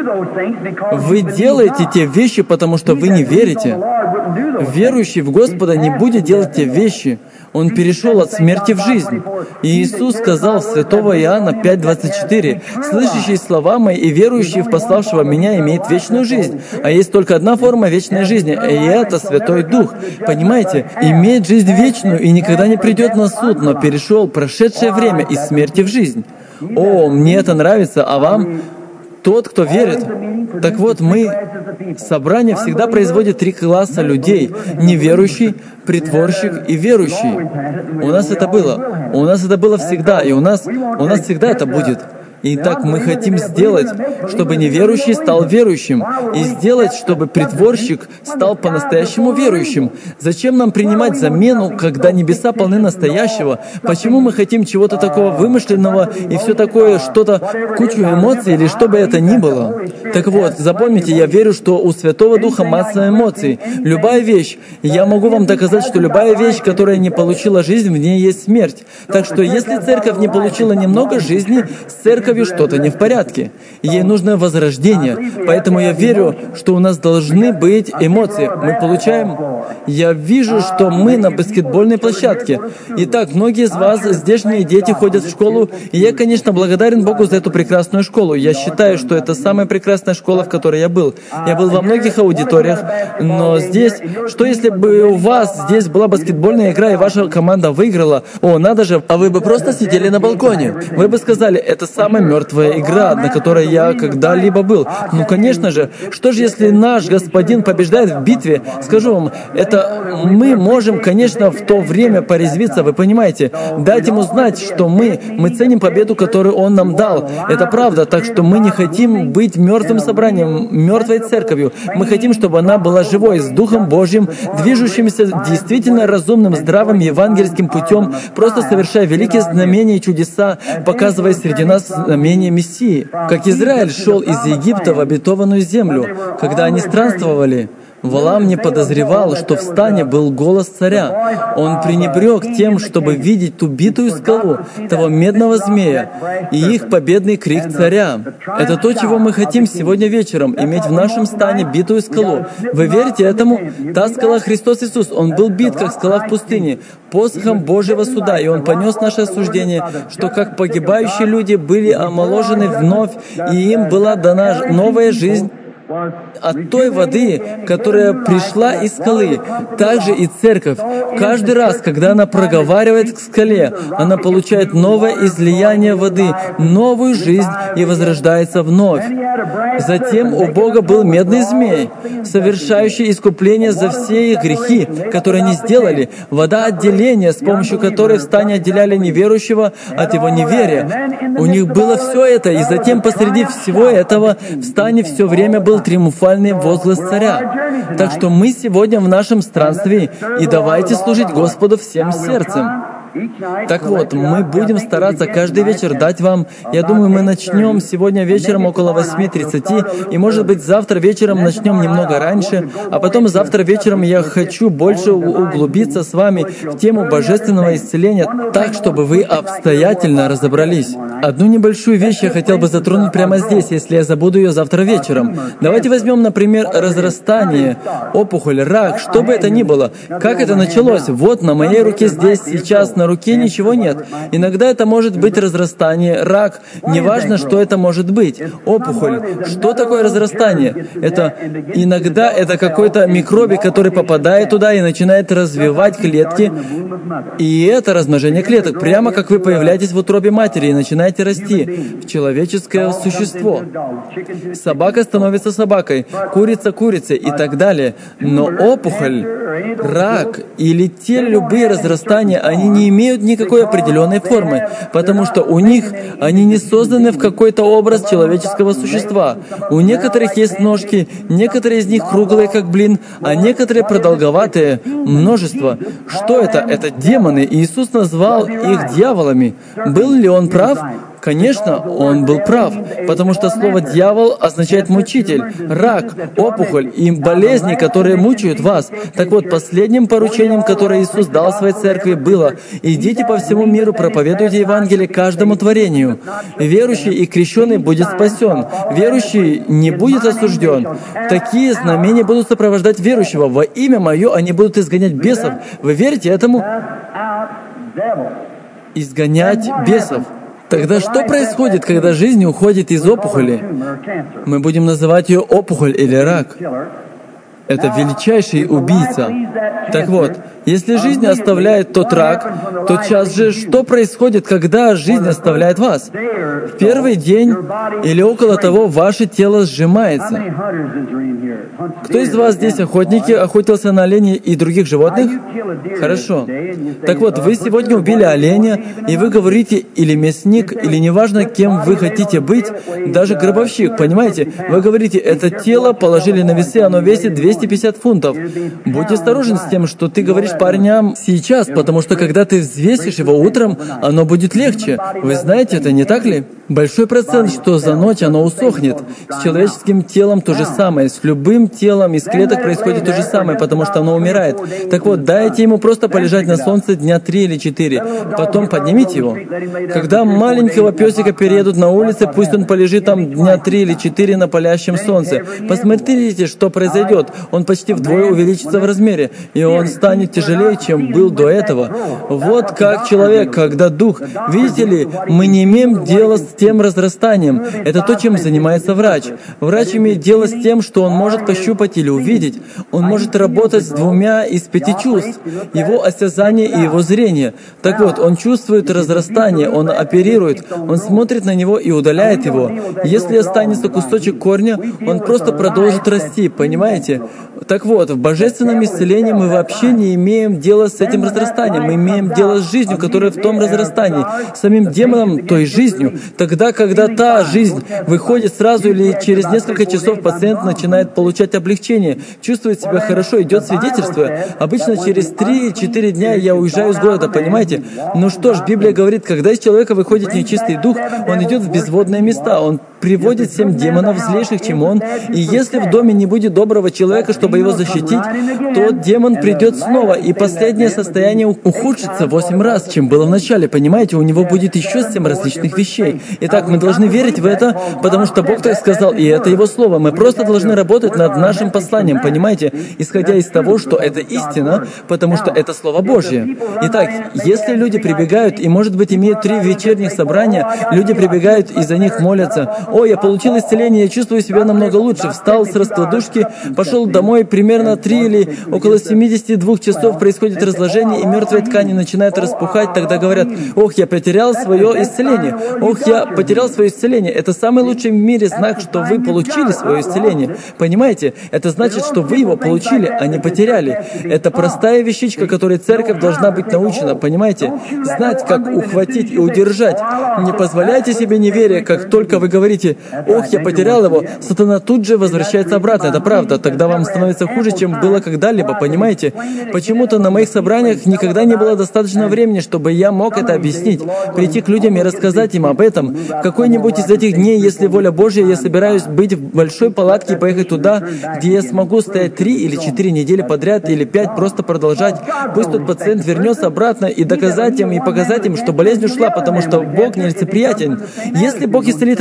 Вы делаете те вещи, потому что вы не верите. Верующий в Господа не будет делать те вещи. Он перешел от смерти в жизнь. И Иисус сказал в святого Иоанна 5:24, «Слышащий слова мои и верующий в пославшего меня имеет вечную жизнь». А есть только одна форма вечной жизни, и это Святой Дух. Понимаете? Имеет жизнь вечную и никогда не придет на суд, но перешел прошедшее время из смерти в жизнь. О, мне это нравится, а вам? Тот, кто верит. Так вот, собрание всегда производит 3 класса людей. Неверующий, притворщик и верующий. У нас это было. У нас это было всегда, и у нас всегда это будет. Итак, мы хотим сделать, чтобы неверующий стал верующим, и сделать, чтобы притворщик стал по-настоящему верующим. Зачем нам принимать замену, когда небеса полны настоящего? Почему мы хотим чего-то такого вымышленного и все такое, что-то, кучу эмоций или что бы это ни было? Так вот, запомните, я верю, что у Святого Духа масса эмоций. Любая вещь, я могу вам доказать, что любая вещь, которая не получила жизнь, в ней есть смерть. Так что если церковь не получила немного жизни, с церковью что-то не в порядке. Ей нужно возрождение. Поэтому я верю, что у нас должны быть эмоции. Мы получаем... Я вижу, что мы на баскетбольной площадке. Итак, многие из вас, здешние дети, ходят в школу, и я, конечно, благодарен Богу за эту прекрасную школу. Я считаю, что это самая прекрасная школа, в которой я был. Я был во многих аудиториях, но здесь... Что если бы у вас здесь была баскетбольная игра, и ваша команда выиграла? О, надо же! А вы бы просто сидели на балконе. Вы бы сказали, это самая мертвая игра, на которой я когда-либо был. Ну, конечно же. Что же, если наш Господин побеждает в битве? Скажу вам, мы можем, конечно, в то время порезвиться, вы понимаете, дать ему знать, что мы ценим победу, которую он нам дал. Это правда, так что мы не хотим быть мертвым собранием, мертвой церковью. Мы хотим, чтобы она была живой, с Духом Божьим, движущимся действительно разумным, здравым евангельским путем, просто совершая великие знамения и чудеса, показывая среди нас знамения Мессии. Как Израиль шел из Египта в обетованную землю, когда они странствовали, Валаам не подозревал, что в стане был голос царя. Он пренебрег тем, чтобы видеть ту битую скалу, того медного змея, и их победный крик царя. Это то, чего мы хотим сегодня вечером, иметь в нашем стане битую скалу. Вы верите этому? Та скала Христос Иисус, Он был бит, как скала в пустыне, посохом Божьего суда, и Он понес наше осуждение, что как погибающие люди были омоложены вновь, и им была дана новая жизнь от той воды, которая пришла из скалы. Также и церковь. Каждый раз, когда она проговаривает к скале, она получает новое излияние воды, новую жизнь и возрождается вновь. Затем у Бога был медный змей, совершающий искупление за все их грехи, которые они сделали, вода отделения, с помощью которой в стане отделяли неверующего от его неверия. У них было все это, и затем посреди всего этого в стане все время был триумфальный возглас царя. Так что мы сегодня в нашем странстве, и давайте служить Господу всем сердцем. Так вот, мы будем стараться каждый вечер дать вам, я думаю, мы начнем сегодня вечером около 8:30, и, может быть, завтра вечером начнем немного раньше, а потом завтра вечером я хочу больше углубиться с вами в тему божественного исцеления, так, чтобы вы обстоятельно разобрались. Одну небольшую вещь я хотел бы затронуть прямо здесь, если я забуду ее завтра вечером. Давайте возьмем, например, разрастание, опухоль, рак, что бы это ни было. Как это началось? Вот на моей руке здесь сейчас на руке ничего нет. Иногда это может быть разрастание, рак, неважно, что это может быть, опухоль. Что такое разрастание? Иногда это какой-то микробик, который попадает туда и начинает развивать клетки. И это размножение клеток, прямо как вы появляетесь в утробе матери и начинаете расти в человеческое существо. Собака становится собакой, курица курицей и так далее. Но опухоль, рак или те любые разрастания, они не имеют никакой определенной формы, потому что у них они не созданы в какой-то образ человеческого существа. У некоторых есть ножки, некоторые из них круглые, как блин, а некоторые продолговатые. Множество. Что это? Это демоны. Иисус назвал их дьяволами. Был ли он прав? Конечно, он был прав, потому что слово «дьявол» означает «мучитель», рак, опухоль и болезни, которые мучают вас. Так вот, последним поручением, которое Иисус дал своей церкви, было: «Идите по всему миру, проповедуйте Евангелие каждому творению. Верующий и крещенный будет спасен, верующий не будет осужден. Такие знамения будут сопровождать верующего. Во имя Мое они будут изгонять бесов». Вы верите этому? Изгонять бесов. Тогда что происходит, когда жизнь уходит из опухоли? Мы будем называть ее опухоль или рак. Это величайший убийца. Так вот, если жизнь оставляет тот рак, то сейчас же что происходит, когда жизнь оставляет вас? В первый день или около того ваше тело сжимается. Кто из вас здесь охотники, охотился на оленей и других животных? Хорошо. Так вот, вы сегодня убили оленя, и вы говорите, или мясник, или неважно, кем вы хотите быть, даже гробовщик, понимаете? Вы говорите, это тело положили на весы, оно весит 250 фунтов. Будь осторожен с тем, что ты говоришь парням сейчас, потому что когда ты взвесишь его утром, оно будет легче. Вы знаете это, не так ли? Большой процент, что за ночь оно усохнет. С человеческим телом то же самое. С любым телом из клеток происходит то же самое, потому что оно умирает. Так вот, дайте ему просто полежать на солнце дня 3 или 4. Потом поднимите его. Когда маленького песика переедут на улице, пусть он полежит там дня 3 или 4 на палящем солнце. Посмотрите, что произойдет. Он почти вдвое увеличится в размере, и он станет тяжелее, чем был до этого. Вот как человек, когда дух. Видите ли, мы не имеем дела с тем разрастанием. Это то, чем занимается врач. Врач имеет дело с тем, что он может пощупать или увидеть. Он может работать с 2 из 5 чувств. Его осязание и его зрение. Так вот, он чувствует разрастание, он оперирует, он смотрит на него и удаляет его. Если останется кусочек корня, он просто продолжит расти, понимаете? Так вот, в божественном исцелении мы вообще не имеем дела с этим разрастанием. Мы имеем дело с жизнью, которая в том разрастании, самим демоном той жизнью. Тогда, когда та жизнь выходит сразу или через несколько часов, пациент начинает получать облегчение, чувствует себя хорошо, идет свидетельство. Обычно через 3-4 дня я уезжаю из города, понимаете? Ну что ж, Библия говорит, когда из человека выходит нечистый дух, он идет в безводные места, он приводит 7 демонов злейших, чем он, и если в доме не будет доброго человека, чтобы его защитить, то демон придет снова, и последнее состояние ухудшится 8 раз, чем было в начале, понимаете? У него будет еще 7 различных вещей. Итак, мы должны верить в это, потому что Бог так сказал, и это Его Слово. Мы просто должны работать над нашим посланием, понимаете? Исходя из того, что это истина, потому что это Слово Божье. Итак, если люди прибегают, и, может быть, имеют 3 вечерних собрания, люди прибегают и за них молятся. «О, я получил исцеление, я чувствую себя намного лучше». Встал с раскладушки, пошел домой, примерно 3 или около 72 часов происходит разложение, и мертвые ткани начинают распухать. Тогда говорят: «Ох, я потерял свое исцеление! Ох, я потерял свое исцеление!» Это самый лучший в мире знак, что вы получили свое исцеление. Понимаете? Это значит, что вы его получили, а не потеряли. Это простая вещичка, которой церковь должна быть научена. Понимаете? Знать, как ухватить и удержать. Не позволяйте себе неверие, как только вы говорите: «Ох, я потерял его», сатана тут же возвращается обратно. Это правда. Тогда вам становится хуже, чем было когда-либо, понимаете? Почему-то на моих собраниях никогда не было достаточно времени, чтобы я мог это объяснить, прийти к людям и рассказать им об этом. В какой-нибудь из этих дней, если воля Божья, я собираюсь быть в большой палатке и поехать туда, где я смогу стоять 3 или 4 недели подряд, или 5, просто продолжать. Пусть тот пациент вернется обратно и доказать им, и показать им, что болезнь ушла, потому что Бог нелицеприятен. Если Бог исцелит одного человека,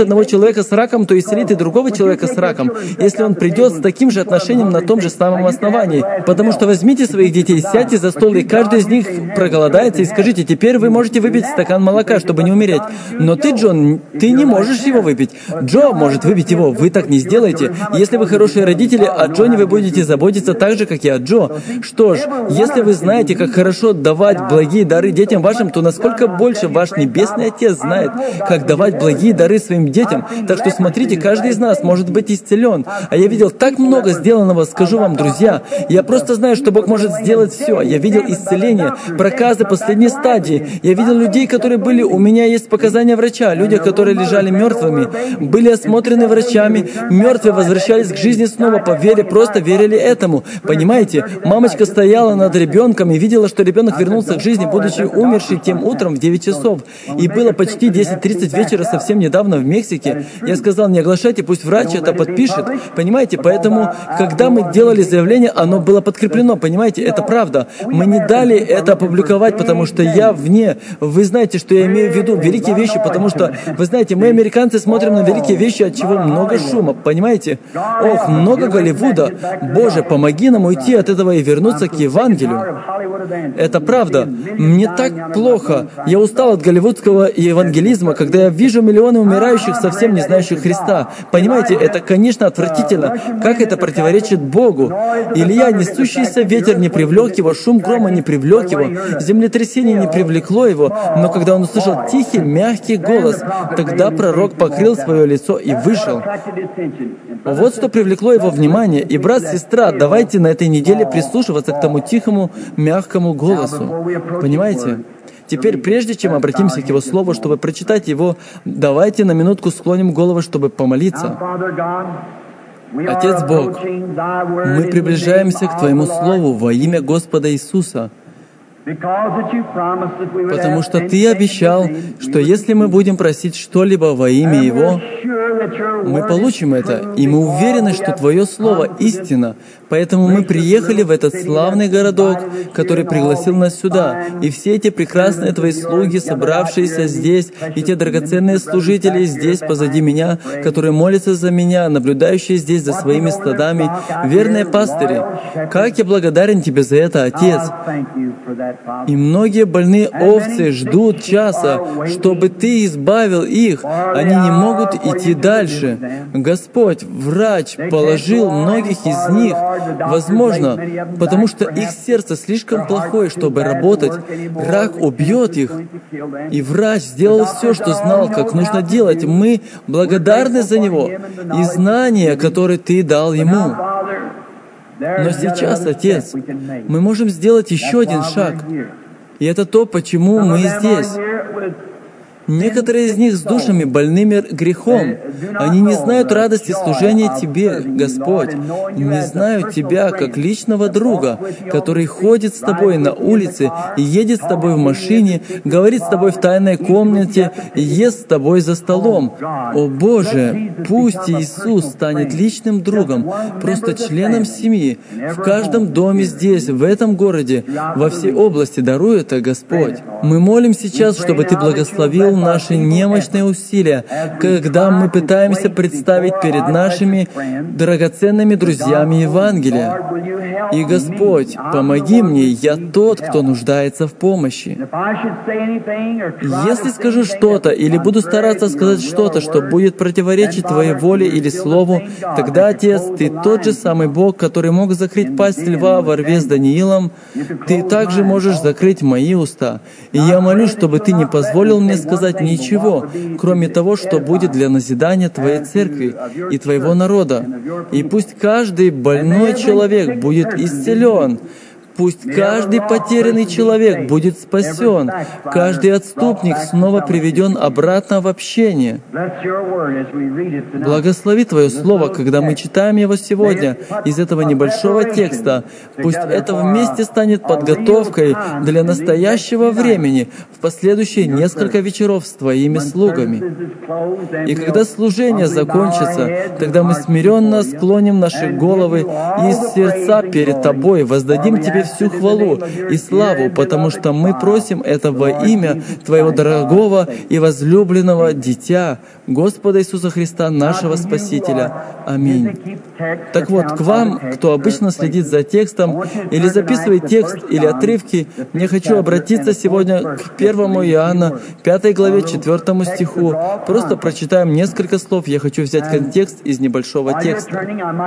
человека с раком, то исцелит и другого человека с раком, если он придет с таким же отношением на том же самом основании. Потому что возьмите своих детей, сядьте за стол, и каждый из них проголодается, и скажите: теперь вы можете выпить стакан молока, чтобы не умереть. Но ты, Джон, ты не можешь его выпить. Джо может выпить его, вы так не сделаете. Если вы хорошие родители, о Джоне вы будете заботиться так же, как и о Джо. Что ж, если вы знаете, как хорошо давать благие дары детям вашим, то насколько больше ваш Небесный Отец знает, как давать благие дары своим детям. Так что смотрите, каждый из нас может быть исцелен. А я видел так много сделанного, скажу вам, друзья. Я просто знаю, что Бог может сделать все. Я видел исцеление, проказы последней стадии. Я видел людей, которые были... У меня есть показания врача. Люди, которые лежали мертвыми, были осмотрены врачами. Мертвые возвращались к жизни снова по вере, просто верили этому. Понимаете? Мамочка стояла над ребенком и видела, что ребенок вернулся к жизни, будучи умерший тем утром в 9 часов. И было почти 10:30 вечера совсем недавно в Мексике. Я сказал: не оглашайте, пусть врач это подпишет. Понимаете? Поэтому, когда мы делали заявление, оно было подкреплено. Понимаете? Это правда. Мы не дали это опубликовать, потому что я вне. Вы знаете, что я имею в виду великие вещи, потому что, вы знаете, мы, американцы, смотрим на великие вещи, от чего много шума. Понимаете? Ох, много Голливуда. Боже, помоги нам уйти от этого и вернуться к Евангелию. Это правда. Мне так плохо. Я устал от голливудского евангелизма, когда я вижу миллионы умирающих, совсем не знающих Христа. Понимаете, это, конечно, отвратительно. Как это противоречит Богу? Илья, несущийся ветер, не привлек его, шум грома не привлек его, землетрясение не привлекло его, но когда он услышал тихий, мягкий голос, тогда пророк покрыл свое лицо и вышел. Вот что привлекло его внимание. И, брат, сестра, давайте на этой неделе прислушиваться к тому тихому, мягкому голосу. Понимаете? Теперь, прежде чем обратимся к Его Слову, чтобы прочитать его, давайте на минутку склоним головы, чтобы помолиться. Отец Бог, мы приближаемся к Твоему Слову во имя Господа Иисуса, потому что Ты обещал, что если мы будем просить что-либо во имя Его, мы получим это, и мы уверены, что Твое Слово — истина. Поэтому мы приехали в этот славный городок, который пригласил нас сюда. И все эти прекрасные Твои слуги, собравшиеся здесь, и те драгоценные служители здесь позади меня, которые молятся за меня, наблюдающие здесь за своими стадами, верные пастыри. Как я благодарен Тебе за это, Отец! И многие больные овцы ждут часа, чтобы Ты избавил их. Они не могут идти дальше. Господь, врач положил многих из них, возможно, потому что их сердце слишком плохое, чтобы работать. Рак убьет их. И врач сделал все, что знал, как нужно делать. Мы благодарны за него и знания, которые Ты дал ему. Но сейчас, Отец, мы можем сделать еще один шаг. И это то, почему мы здесь. Некоторые из них с душами, больными грехом. Они не знают радости служения Тебе, Господь. Не знают Тебя как личного друга, который ходит с Тобой на улице, едет с Тобой в машине, говорит с Тобой в тайной комнате, ест с Тобой за столом. О Боже, пусть Иисус станет личным другом, просто членом семьи, в каждом доме здесь, в этом городе, во всей области. Даруй это, Господь. Мы молим сейчас, чтобы Ты благословил наши немощные усилия, когда мы пытаемся представить перед нашими драгоценными друзьями Евангелие. И, Господь, помоги мне, я тот, кто нуждается в помощи. Если скажу что-то или буду стараться сказать что-то, что будет противоречить Твоей воле или Слову, тогда, Отец, Ты тот же самый Бог, который мог закрыть пасть льва во рве с Даниилом, Ты также можешь закрыть мои уста. И я молюсь, чтобы Ты не позволил мне сказать ничего, кроме того, что будет для назидания Твоей церкви и Твоего народа. И пусть каждый больной человек будет исцелен. Пусть каждый потерянный человек будет спасен, каждый отступник снова приведен обратно в общение. Благослови Твое Слово, когда мы читаем его сегодня из этого небольшого текста. Пусть это вместе станет подготовкой для настоящего времени в последующие несколько вечеров с Твоими слугами. И когда служение закончится, тогда мы смиренно склоним наши головы и сердца перед Тобой, воздадим Тебе Тебе всю хвалу и славу, потому что мы просим это во имя Твоего дорогого и возлюбленного Дитя, Господа Иисуса Христа, нашего Спасителя. Аминь. Так вот, к вам, кто обычно следит за текстом или записывает текст или отрывки, я хочу обратиться сегодня к 1 Иоанна, 5 главе, 4 стиху. Просто прочитаем несколько слов. Я хочу взять контекст из небольшого текста.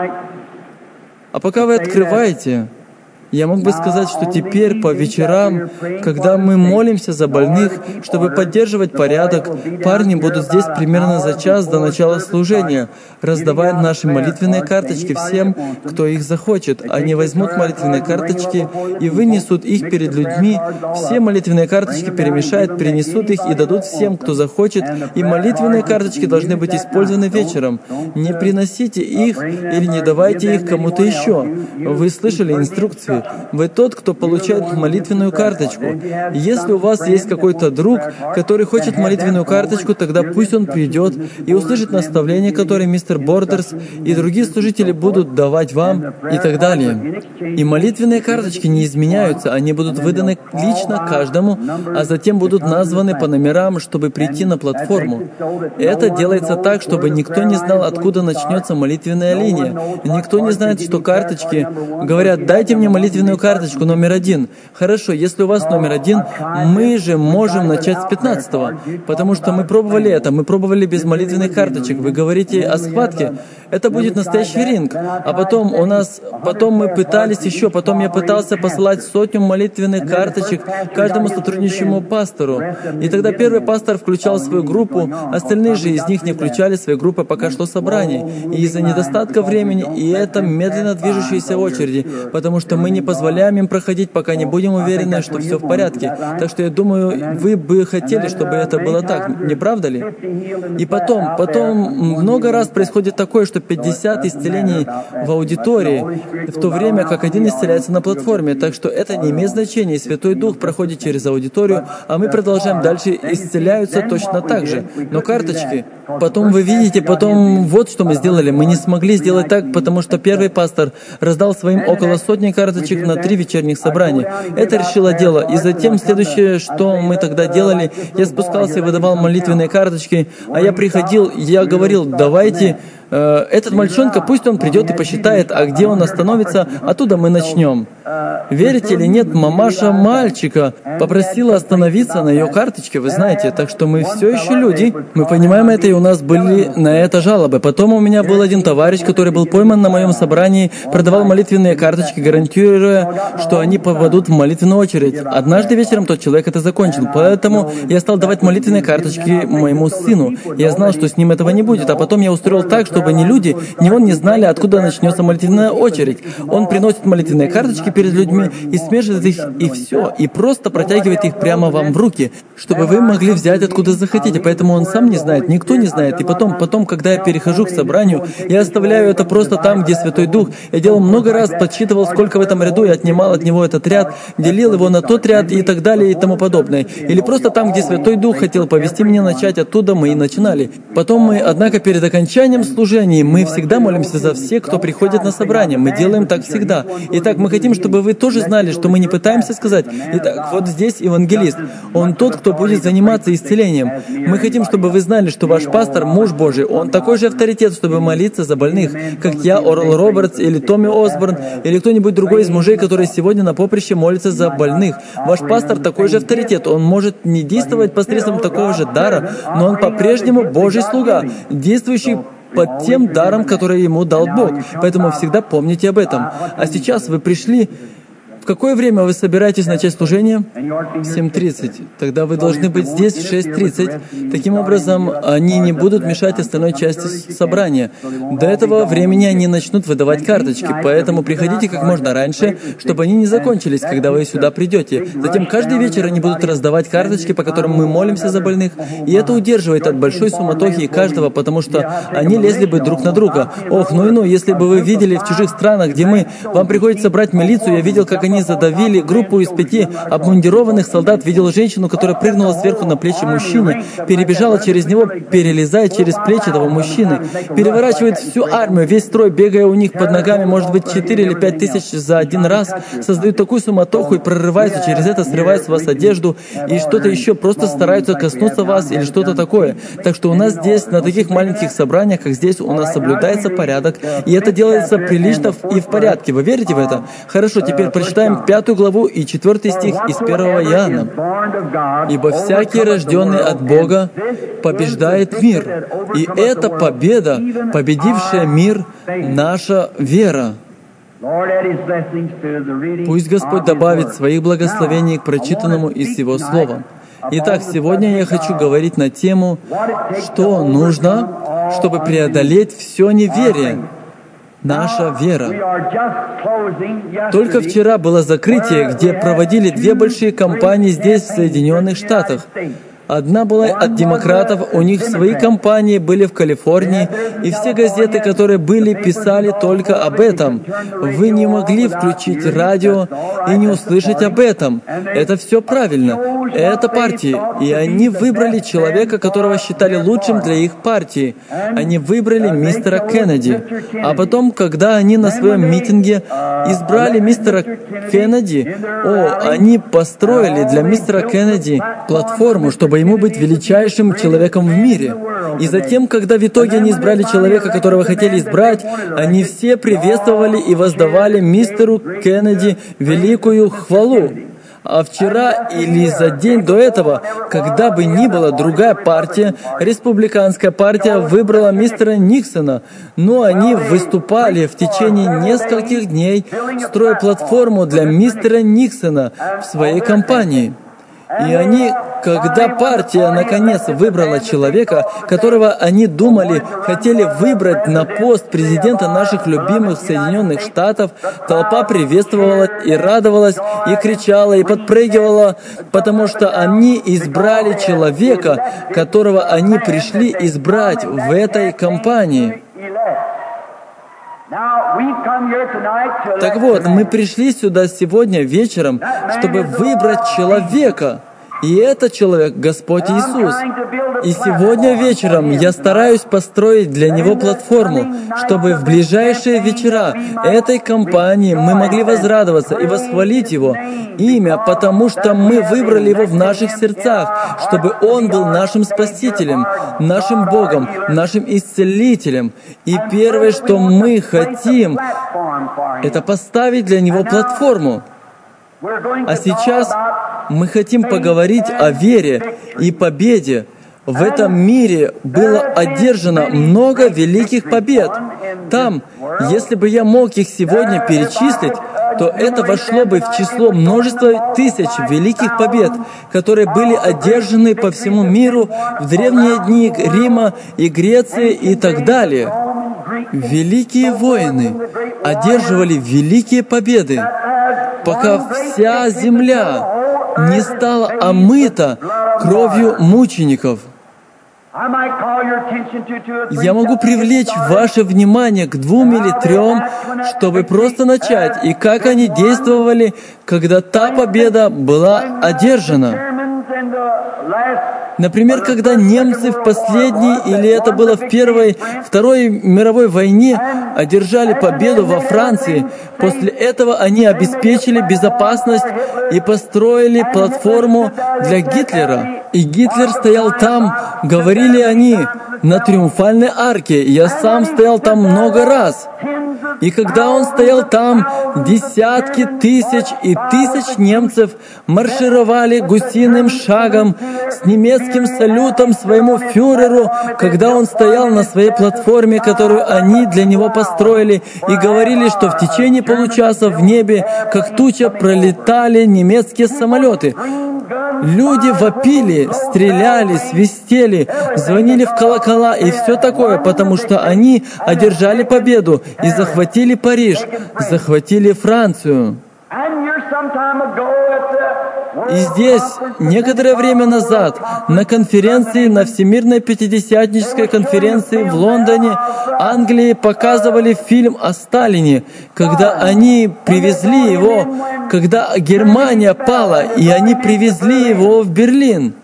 А пока вы открываете, я мог бы сказать, что теперь по вечерам, когда мы молимся за больных, чтобы поддерживать порядок, парни будут здесь примерно за час до начала служения, раздавая наши молитвенные карточки всем, кто их захочет. Они возьмут молитвенные карточки и вынесут их перед людьми. Все молитвенные карточки перемешают, перенесут их и дадут всем, кто захочет. И молитвенные карточки должны быть использованы вечером. Не приносите их или не давайте их кому-то еще. Вы слышали инструкции. Вы тот, кто получает молитвенную карточку. Если у вас есть какой-то друг, который хочет молитвенную карточку, тогда пусть он придет и услышит наставления, которые мистер Бордерс и другие служители будут давать вам и так далее. И молитвенные карточки не изменяются, они будут выданы лично каждому, а затем будут названы по номерам, чтобы прийти на платформу. Это делается так, чтобы никто не знал, откуда начнется молитвенная линия. Никто не знает, что карточки говорят: «Дайте мне молитвенную карточку номер 1». Хорошо, если у вас номер 1, мы же можем начать с 15-го, потому что мы пробовали это, мы пробовали без молитвенных карточек. Вы говорите о схватке, это будет настоящий ринг. А потом мы пытались еще, потом я пытался посылать 100 молитвенных карточек каждому сотрудничему пастору. И тогда первый пастор включал свою группу, остальные же из них не включали свои группы, пока шло собрание. И из-за недостатка времени, и это медленно движущиеся очереди, потому что мы не позволяем им проходить, пока не будем уверены, что все в порядке. Так что я думаю, вы бы хотели, чтобы это было так, не правда ли? И потом много раз происходит такое, что 50 исцелений в аудитории, в то время как один исцеляется на платформе. Так что это не имеет значения. Святой Дух проходит через аудиторию, а мы продолжаем дальше, исцеляются точно так же. Но карточки, потом вы видите, вот что мы сделали. Мы не смогли сделать так, потому что первый пастор раздал своим около 100 карточек на 3 вечерних собрания. Это решило дело. И затем следующее, что мы тогда делали, я спускался и выдавал молитвенные карточки, а я приходил, я говорил: давайте, этот мальчонка, пусть он придет и посчитает, а где он остановится, оттуда мы начнем. Верите или нет, мамаша мальчика попросила остановиться на ее карточке, вы знаете, так что мы все еще люди. Мы понимаем это, и у нас были на это жалобы. Потом у меня был один товарищ, который был пойман на моем собрании, продавал молитвенные карточки, гарантируя, что они попадут в молитвенную очередь. Однажды вечером тот человек это закончил, поэтому я стал давать молитвенные карточки моему сыну. Я знал, что с ним этого не будет, а потом я устроил так, чтобы ни люди, ни он не знали, откуда начнется молитвенная очередь. Он приносит молитвенные карточки перед людьми и смешивает их, и все, и просто протягивает их прямо вам в руки, чтобы вы могли взять откуда захотите. Поэтому он сам не знает, никто не знает. И потом, когда я перехожу к собранию, я оставляю это просто там, где Святой Дух. Я делал много раз, подсчитывал, сколько в этом ряду, я отнимал от него этот ряд, делил его на тот ряд и так далее и тому подобное. Или просто там, где Святой Дух хотел повести меня начать, оттуда мы и начинали. Потом мы, однако, перед окончанием служения, мы всегда молимся за всех, кто приходит на собрание. Мы делаем так всегда. Итак, мы хотим, чтобы вы тоже знали, что мы не пытаемся сказать: итак, вот здесь евангелист. Он тот, кто будет заниматься исцелением. Мы хотим, чтобы вы знали, что ваш пастор, муж Божий, он такой же авторитет, чтобы молиться за больных, как я, Орл Робертс, или Томми Осборн, или кто-нибудь другой из мужей, который сегодня на поприще молится за больных. Ваш пастор такой же авторитет. Он может не действовать посредством такого же дара, но он по-прежнему Божий слуга, действующий под тем даром, который ему дал Бог. Поэтому всегда помните об этом. А сейчас вы пришли. В какое время вы собираетесь начать служение? 7:30. Тогда вы должны быть здесь в 6:30. Таким образом, они не будут мешать остальной части собрания. До этого времени они начнут выдавать карточки, поэтому приходите как можно раньше, чтобы они не закончились, когда вы сюда придете. Затем каждый вечер они будут раздавать карточки, по которым мы молимся за больных, и это удерживает от большой суматохи каждого, потому что они лезли бы друг на друга. Ох, ну, если бы вы видели в чужих странах, где вам приходится брать милицию, я видел, как они они задавили группу из 5 обмундированных солдат, видел женщину, которая прыгнула сверху на плечи мужчины, перебежала через него, перелезая через плечи этого мужчины, переворачивает всю армию, весь строй, бегая у них под ногами, может быть, 4 или 5 тысяч за один раз, создают такую суматоху и прорываются через это, срывают с вас одежду и что-то еще, просто стараются коснуться вас или что-то такое. Так что у нас здесь, на таких маленьких собраниях, как здесь, у нас соблюдается порядок, и это делается прилично и в порядке. Вы верите в это? Хорошо, теперь прочитаем 5 главу и 4 стих из 1 Иоанна. «Ибо всякий, рожденный от Бога, побеждает мир, и эта победа, победившая мир, наша вера». Пусть Господь добавит своих благословений к прочитанному из Его Слова. Итак, сегодня я хочу говорить на тему, что нужно, чтобы преодолеть все неверие. Наша вера. Только вчера было закрытие, где проводили 2 большие кампании здесь, в Соединенных Штатах. Одна была от демократов, у них свои кампании были в Калифорнии, и все газеты, которые были, писали только об этом. Вы не могли включить радио и не услышать об этом. Это все правильно. Это партии. И они выбрали человека, которого считали лучшим для их партии. Они выбрали мистера Кеннеди. А потом, когда они на своем митинге избрали мистера Кеннеди, они построили для мистера Кеннеди платформу, чтобы ему быть величайшим человеком в мире. И затем, когда в итоге они избрали человека, которого хотели избрать, они все приветствовали и воздавали мистеру Кеннеди великую хвалу. А вчера или за день до этого, когда бы ни была другая партия, республиканская партия выбрала мистера Никсона, но они выступали в течение нескольких дней, строя платформу для мистера Никсона в своей кампании. И они, когда партия наконец выбрала человека, которого они думали, хотели выбрать на пост президента наших любимых Соединенных Штатов, толпа приветствовала и радовалась, и кричала, и подпрыгивала, потому что они избрали человека, которого они пришли избрать в этой кампании. Так вот, мы пришли сюда сегодня вечером, чтобы выбрать человека. И этот человек — Господь Иисус. И сегодня вечером я стараюсь построить для Него платформу, чтобы в ближайшие вечера этой кампании мы могли возрадоваться и восхвалить Его имя, потому что мы выбрали Его в наших сердцах, чтобы Он был нашим Спасителем, нашим Богом, нашим Исцелителем. И первое, что мы хотим, это поставить для Него платформу. А сейчас мы хотим поговорить о вере и победе. В этом мире было одержано много великих побед. Там, если бы я мог их сегодня перечислить, то это вошло бы в число множества тысяч великих побед, которые были одержаны по всему миру в древние дни Рима и Греции и так далее. Великие воины одерживали великие победы, пока вся земля не стала омыта кровью мучеников. Я могу привлечь ваше внимание к 2 или 3, чтобы просто начать, и как они действовали, когда та победа была одержана. Например, когда немцы в последней, или это было в Первой, Второй мировой войне, одержали победу во Франции, после этого они обеспечили безопасность и построили платформу для Гитлера. И Гитлер стоял там, говорили они, на Триумфальной арке. Я сам стоял там много раз. И когда он стоял там, десятки тысяч и тысяч немцев маршировали гусиным шагом с немецким салютом своему фюреру, когда он стоял на своей платформе, которую они для него построили, и говорили, что в течение получаса в небе, как туча, пролетали немецкие самолеты. Люди вопили, стреляли, свистели, звонили в колокола и все такое, потому что они одержали победу и захватили Париж, захватили Францию. И здесь, некоторое время назад, на конференции, на Всемирной Пятидесятнической конференции в Лондоне, Англии показывали фильм о Сталине, когда они привезли его, когда Германия пала, и они привезли его в Берлин.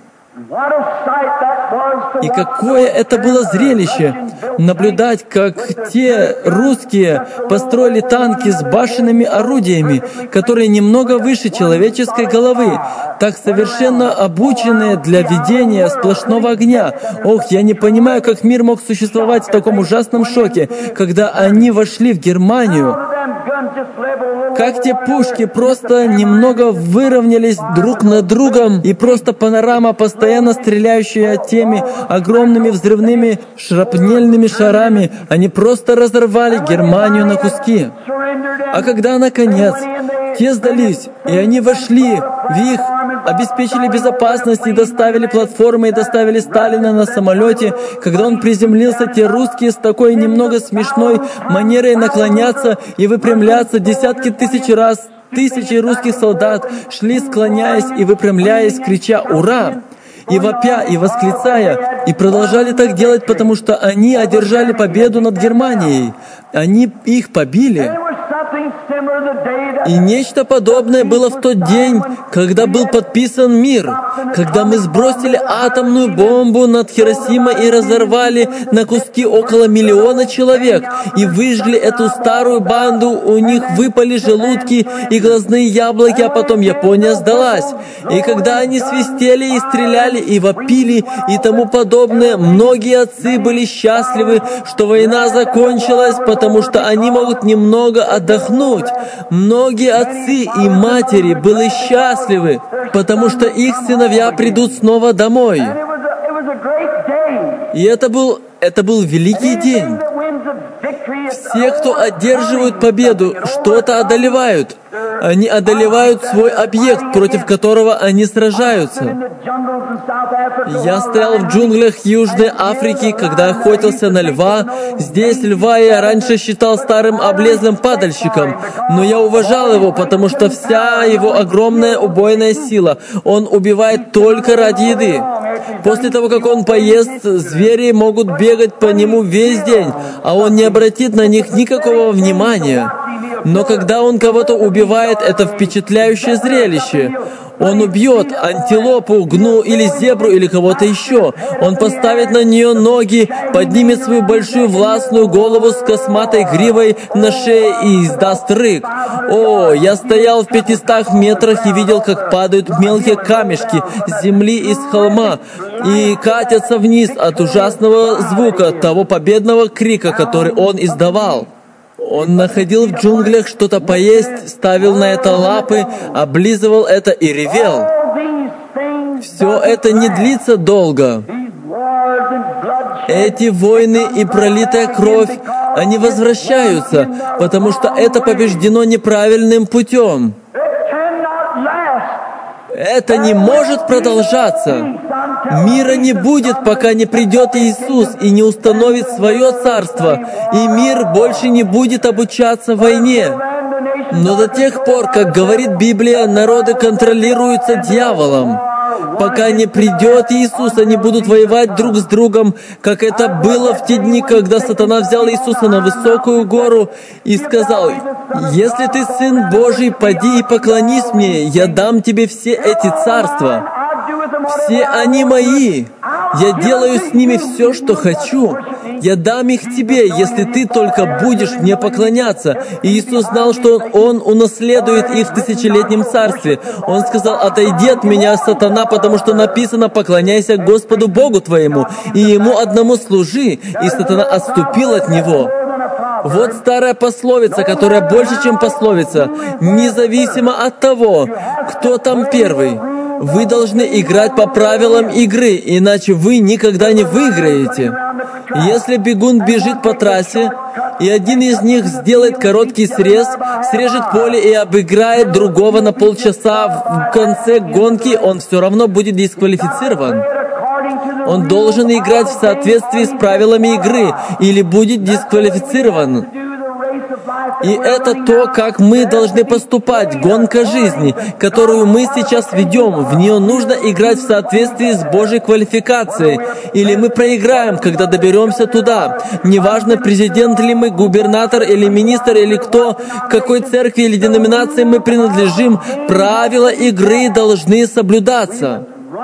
И какое это было зрелище, наблюдать, как те русские построили танки с башенными орудиями, которые немного выше человеческой головы, так совершенно обученные для ведения сплошного огня. Ох, я не понимаю, как мир мог существовать в таком ужасном шоке, когда они вошли в Германию. Как те пушки просто немного выровнялись друг над другом, и просто панорама, постоянно стреляющая теми огромными взрывными шрапнельными шарами, они просто разорвали Германию на куски. А когда, наконец, те сдались, и они вошли в их, обеспечили безопасность и доставили платформы, и доставили Сталина на самолете, когда он приземлился, те русские с такой немного смешной манерой наклоняться и выпрямляться десятки тысяч раз, тысячи русских солдат шли, склоняясь и выпрямляясь, крича «Ура!» и вопя, и восклицая, и продолжали так делать, потому что они одержали победу над Германией. Они их побили. И нечто подобное было в тот день, когда был подписан мир, когда мы сбросили атомную бомбу над Хиросимой и разорвали на куски около 1 миллиона человек, и выжгли эту старую банду, у них выпали желудки и глазные яблоки, а потом Япония сдалась. И когда они свистели и стреляли, и вопили, и тому подобное, многие отцы были счастливы, что война закончилась, потому что они могут немного отдохнуть. Многие отцы и матери были счастливы, потому что их сыновья придут снова домой. И это был великий день. Все, кто одерживают победу, что-то одолевают. Они одолевают свой объект, против которого они сражаются. Я стоял в джунглях Южной Африки, когда охотился на льва. Здесь льва я раньше считал старым облезлым падальщиком, но я уважал его, потому что вся его огромная убойная сила. Он убивает только ради еды. После того, как он поест, звери могут бегать по нему весь день, а он не обратит на них никакого внимания. Но когда он кого-то убивает, это впечатляющее зрелище. Он убьет антилопу, гну или зебру или кого-то еще. Он поставит на нее ноги, поднимет свою большую властную голову с косматой гривой на шее и издаст рык. О, я стоял в 500 метрах и видел, как падают мелкие камешки с земли и с холма и катятся вниз от ужасного звука того победного крика, который он издавал. Он находил в джунглях что-то поесть, ставил на это лапы, облизывал это и ревел. Все это не длится долго. Эти войны и пролитая кровь, они возвращаются, потому что это побеждено неправильным путем. Это не может продолжаться. Мира не будет, пока не придет Иисус и не установит свое царство, и мир больше не будет обучаться войне. Но до тех пор, как говорит Библия, народы контролируются дьяволом. Пока не придет Иисус, они будут воевать друг с другом, как это было в те дни, когда Сатана взял Иисуса на высокую гору и сказал: «Если ты Сын Божий, поди и поклонись мне, я дам тебе все эти царства. Все они мои. Я делаю с ними все, что хочу. Я дам их тебе, если ты только будешь мне поклоняться». И Иисус знал, что Он унаследует их в тысячелетнем царстве. Он сказал: «Отойди от меня, сатана, потому что написано: поклоняйся Господу Богу твоему, и Ему одному служи». И сатана отступил от Него. Вот старая пословица, которая больше, чем пословица. Независимо от того, кто там первый, вы должны играть по правилам игры, иначе вы никогда не выиграете. Если бегун бежит по трассе, и один из них сделает короткий срез, срежет поле и обыграет другого на полчаса, в конце гонки он все равно будет дисквалифицирован. Он должен играть в соответствии с правилами игры, или будет дисквалифицирован. И это то, как мы должны поступать, гонка жизни, которую мы сейчас ведем. В нее нужно играть в соответствии с Божьей квалификацией, или мы проиграем, когда доберемся туда. Неважно, президент ли мы, губернатор или министр, или кто, к какой церкви или деноминации мы принадлежим, правила игры должны соблюдаться.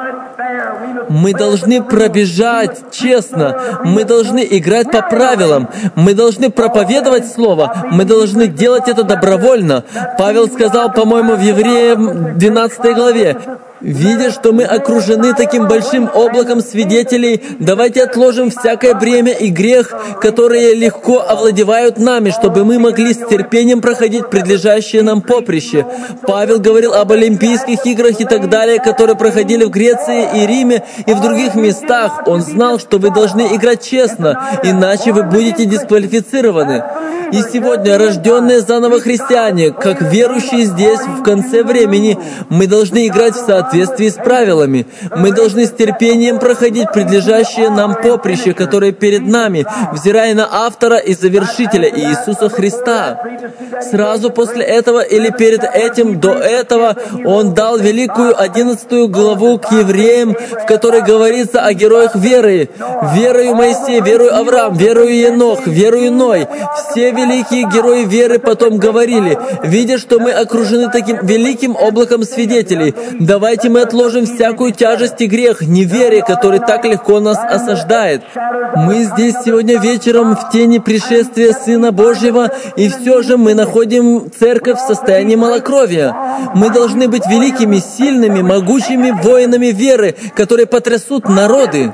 Мы должны пробежать честно, мы должны играть по правилам, мы должны проповедовать Слово, мы должны делать это добровольно. Павел сказал, по-моему, в Евреям 12 главе, «Видя, что мы окружены таким большим облаком свидетелей, давайте отложим всякое бремя и грех, которые легко овладевают нами, чтобы мы могли с терпением проходить предлежащее нам поприще». Павел говорил об Олимпийских играх и так далее, которые проходили в Греции и Риме и в других местах. Он знал, что вы должны играть честно, иначе вы будете дисквалифицированы. И сегодня, рожденные заново христиане, как верующие здесь, в конце времени, мы должны играть в соответствии с правилами. Мы должны с терпением проходить предлежащее нам поприще, которое перед нами, взирая на автора и завершителя Иисуса Христа. Сразу после этого или перед этим, до этого, Он дал великую 11 главу к евреям, в которой говорится о героях веры. Верою Моисей, верою Авраам, верою Енох, верою Ной. Все великие герои веры потом говорили, видя, что мы окружены таким великим облаком свидетелей, давайте мы отложим всякую тяжесть и грех, неверие, который так легко нас осаждает. Мы здесь сегодня вечером в тени пришествия Сына Божьего, и все же мы находим церковь в состоянии малокровия. Мы должны быть великими, сильными, могучими воинами веры, которые потрясут народы.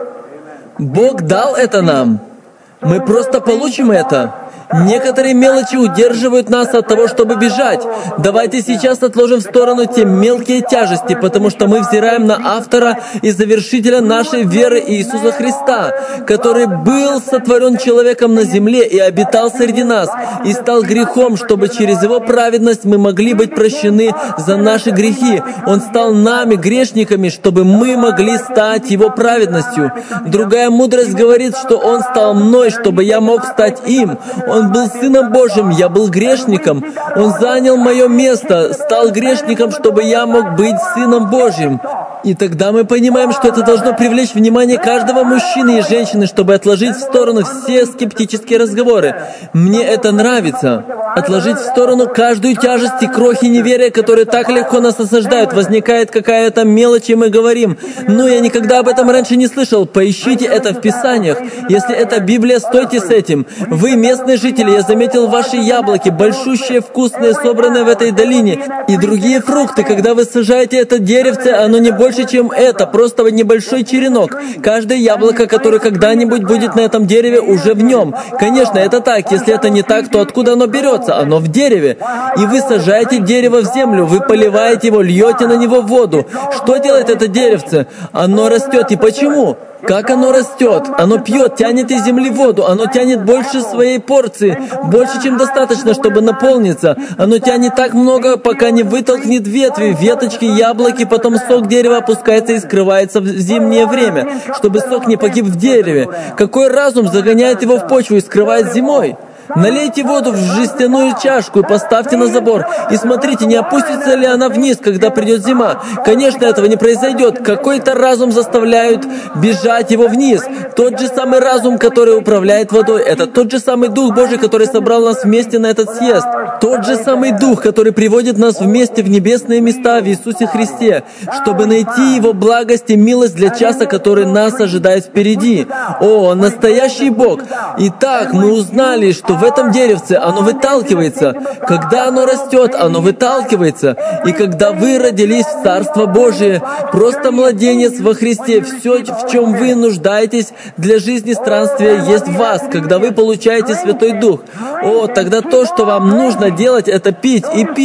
Бог дал это нам. Мы просто получим это. Некоторые мелочи удерживают нас от того, чтобы бежать. Давайте сейчас отложим в сторону те мелкие тяжести, потому что мы взираем на автора и завершителя нашей веры Иисуса Христа, который был сотворен человеком на земле и обитал среди нас, и стал грехом, чтобы через Его праведность мы могли быть прощены за наши грехи. Он стал нами, грешниками, чтобы мы могли стать Его праведностью. Другая мудрость говорит, что Он стал мной, чтобы я мог стать им. Он был Сыном Божьим, я был грешником. Он занял мое место, стал грешником, чтобы я мог быть Сыном Божьим. И тогда мы понимаем, что это должно привлечь внимание каждого мужчины и женщины, чтобы отложить в сторону все скептические разговоры. Мне это нравится. Отложить в сторону каждую тяжесть и крохи неверия, которые так легко нас осаждают. Возникает какая-то мелочь, и мы говорим, «Ну, я никогда об этом раньше не слышал». Поищите это в Писаниях. Если это Библия, стойте с этим. Вы, местные жители, я заметил ваши яблоки, большущие, вкусные, собранные в этой долине, и другие фрукты. Когда вы сажаете это деревце, оно не больше, чем это, просто небольшой черенок. Каждое яблоко, которое когда-нибудь будет на этом дереве, уже в нем. Конечно, это так. Если это не так, то откуда оно берется? Оно в дереве. И вы сажаете дерево в землю, вы поливаете его, льете на него воду. Что делает это деревце? Оно растет. И почему? Как оно растет? Оно пьет, тянет из земли воду, оно тянет больше своей порции, больше, чем достаточно, чтобы наполниться. Оно тянет так много, пока не вытолкнет ветви, веточки, яблоки, потом сок дерева опускается и скрывается в зимнее время, чтобы сок не погиб в дереве. Какой разум загоняет его в почву и скрывает зимой? Налейте воду в жестяную чашку и поставьте на забор. И смотрите, не опустится ли она вниз, когда придет зима. Конечно, этого не произойдет. Какой-то разум заставляет бежать его вниз. Тот же самый разум, который управляет водой. Это тот же самый Дух Божий, который собрал нас вместе на этот съезд. Тот же самый Дух, который приводит нас вместе в небесные места в Иисусе Христе, чтобы найти Его благость и милость для часа, который нас ожидает впереди. О, настоящий Бог! Итак, мы узнали, что в этом деревце оно выталкивается. Когда оно растет, оно выталкивается. И когда вы родились в Царство Божие, просто младенец во Христе, все, в чем вы нуждаетесь для жизни странствия, есть в вас, когда вы получаете Святой Дух. О, тогда то, что вам нужно делать, это пить,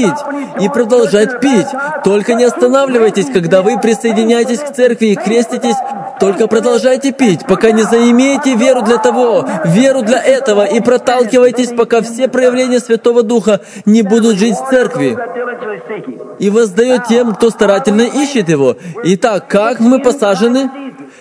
и продолжать пить. Только не останавливайтесь, когда вы присоединяетесь к церкви и креститесь, только продолжайте пить, пока не заимеете веру для того, веру для этого, и проталкивайтесь, пока все проявления Святого Духа не будут жить в церкви. И воздает тем, кто старательно ищет Его. Итак, как мы посажены?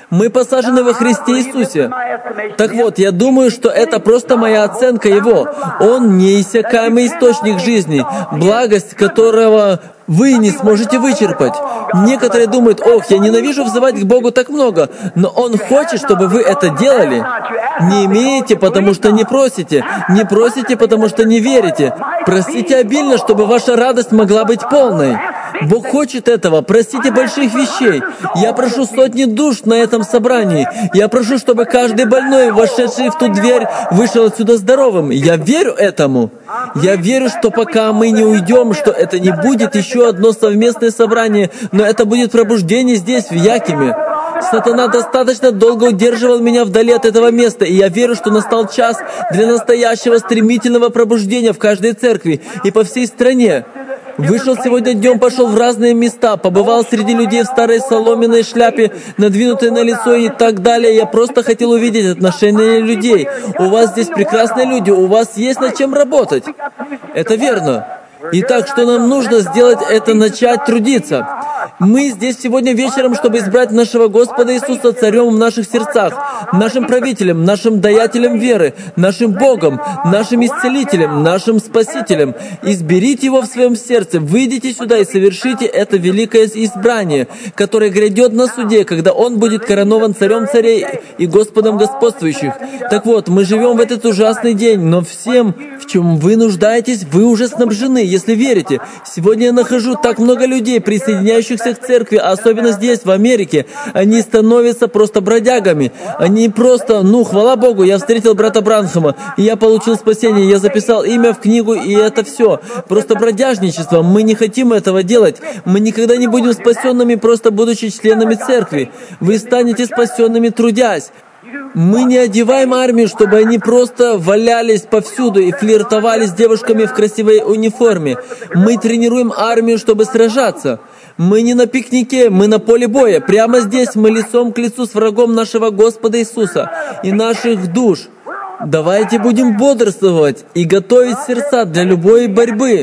Мы посажены во Христе Иисусе. Так вот, я думаю, что это просто моя оценка Его. Он неиссякаемый источник жизни, благость которого вы не сможете вычерпать. Некоторые думают: ох, я ненавижу взывать к Богу так много, но Он хочет, чтобы вы это делали. Не имеете, потому что не просите. Не просите, потому что не верите. Просите обильно, чтобы ваша радость могла быть полной. Бог хочет этого. Просите больших вещей. Я прошу сотни душ на этом собрании. Я прошу, чтобы каждый больной, вошедший в ту дверь, вышел отсюда здоровым. Я верю этому. Я верю, что пока мы не уйдем, что это не будет еще одно совместное собрание, но это будет пробуждение здесь, в Якиме. Сатана достаточно долго удерживал меня вдали от этого места, и я верю, что настал час для настоящего стремительного пробуждения в каждой церкви и по всей стране. Вышел сегодня днем, пошел в разные места, побывал среди людей в старой соломенной шляпе, надвинутой на лицо и так далее. Я просто хотел увидеть отношения людей. У вас здесь прекрасные люди, у вас есть над чем работать. Это верно. Итак, что нам нужно сделать, это начать трудиться. Мы здесь сегодня вечером, чтобы избрать нашего Господа Иисуса царем в наших сердцах, нашим правителем, нашим даятелем веры, нашим Богом, нашим исцелителем, нашим Спасителем. Изберите Его в своем сердце, выйдите сюда и совершите это великое избрание, которое грядет на суде, когда Он будет коронован царем царей и Господом господствующих. Так вот, мы живем в этот ужасный день, но всем, в чем вы нуждаетесь, вы уже снабжены, если верите. Сегодня я нахожу так много людей, присоединяющихся к церкви, особенно здесь, в Америке. Они становятся просто бродягами. Они просто, хвала Богу, я встретил брата Бранхама, и я получил спасение, я записал имя в книгу, и это все. Просто бродяжничество. Мы не хотим этого делать. Мы никогда не будем спасенными, просто будучи членами церкви. Вы станете спасенными, трудясь. Мы не одеваем армию, чтобы они просто валялись повсюду и флиртовали с девушками в красивой униформе. Мы тренируем армию, чтобы сражаться. Мы не на пикнике, мы на поле боя. Прямо здесь мы лицом к лицу с врагом нашего Господа Иисуса и наших душ. Давайте будем бодрствовать и готовить сердца для любой борьбы.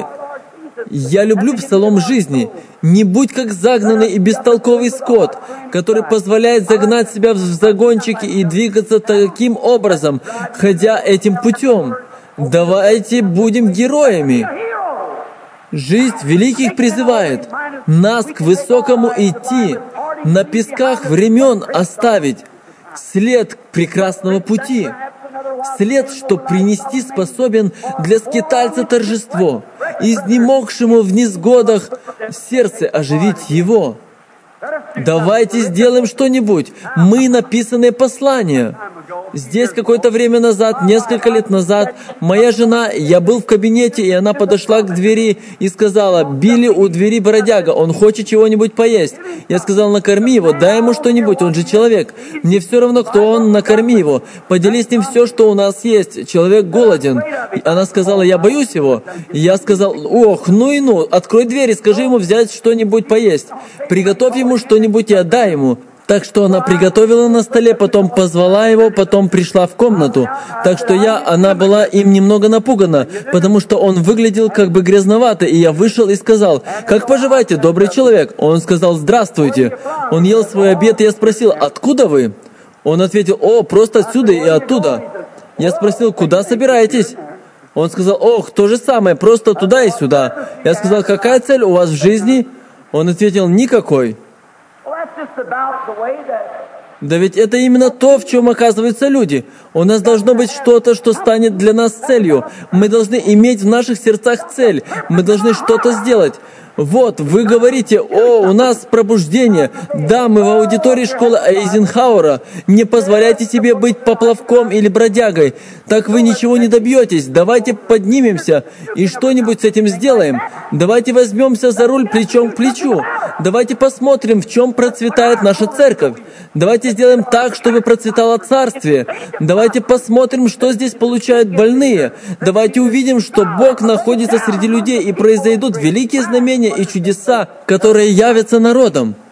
Я люблю псалом жизни. Не будь как загнанный и бестолковый скот, который позволяет загнать себя в загончики и двигаться таким образом, ходя этим путем. Давайте будем героями. Жизнь великих призывает нас к высокому идти, на песках времен оставить след прекрасного пути. След, что принести способен для скитальца торжество, изнемогшему в незгодах сердце оживить его. Давайте сделаем что-нибудь. Мы написанные послания. Здесь какое-то время назад, несколько лет назад, моя жена, я был в кабинете, и она подошла к двери и сказала: «Билли, у двери бродяга, он хочет чего-нибудь поесть». Я сказал: «Накорми его, дай ему что-нибудь, он же человек. Мне все равно, кто он, накорми его. Поделись с ним все, что у нас есть. Человек голоден». Она сказала: «Я боюсь его». Я сказал: «Ох, открой дверь и скажи ему взять что-нибудь поесть. Приготовь ему что-нибудь и отдай ему». Так что она приготовила на столе, потом позвала его, потом пришла в комнату. Так что она была им немного напугана, потому что он выглядел как бы грязновато, и я вышел и сказал: «Как поживаете, добрый человек?» Он сказал: «Здравствуйте». Он ел свой обед, и я спросил: «Откуда вы?» Он ответил: «О, просто отсюда и оттуда». Я спросил: «Куда собираетесь?» Он сказал: «Ох, то же самое, просто туда и сюда». Я сказал: «Какая цель у вас в жизни?» Он ответил: «Никакой». Да ведь это именно то, в чем оказываются люди. У нас должно быть что-то, что станет для нас целью. Мы должны иметь в наших сердцах цель. Мы должны что-то сделать. Вот, вы говорите: «О, у нас пробуждение». Да, мы в аудитории школы Эйзенхауэра. Не позволяйте себе быть поплавком или бродягой. Так вы ничего не добьетесь. Давайте поднимемся и что-нибудь с этим сделаем. Давайте возьмемся за руль плечом к плечу. Давайте посмотрим, в чем процветает наша церковь. Давайте сделаем так, чтобы процветало Царствие. Давайте посмотрим, что здесь получают больные. Давайте увидим, что Бог находится среди людей, и произойдут великие знамения и чудеса, которые явятся народом.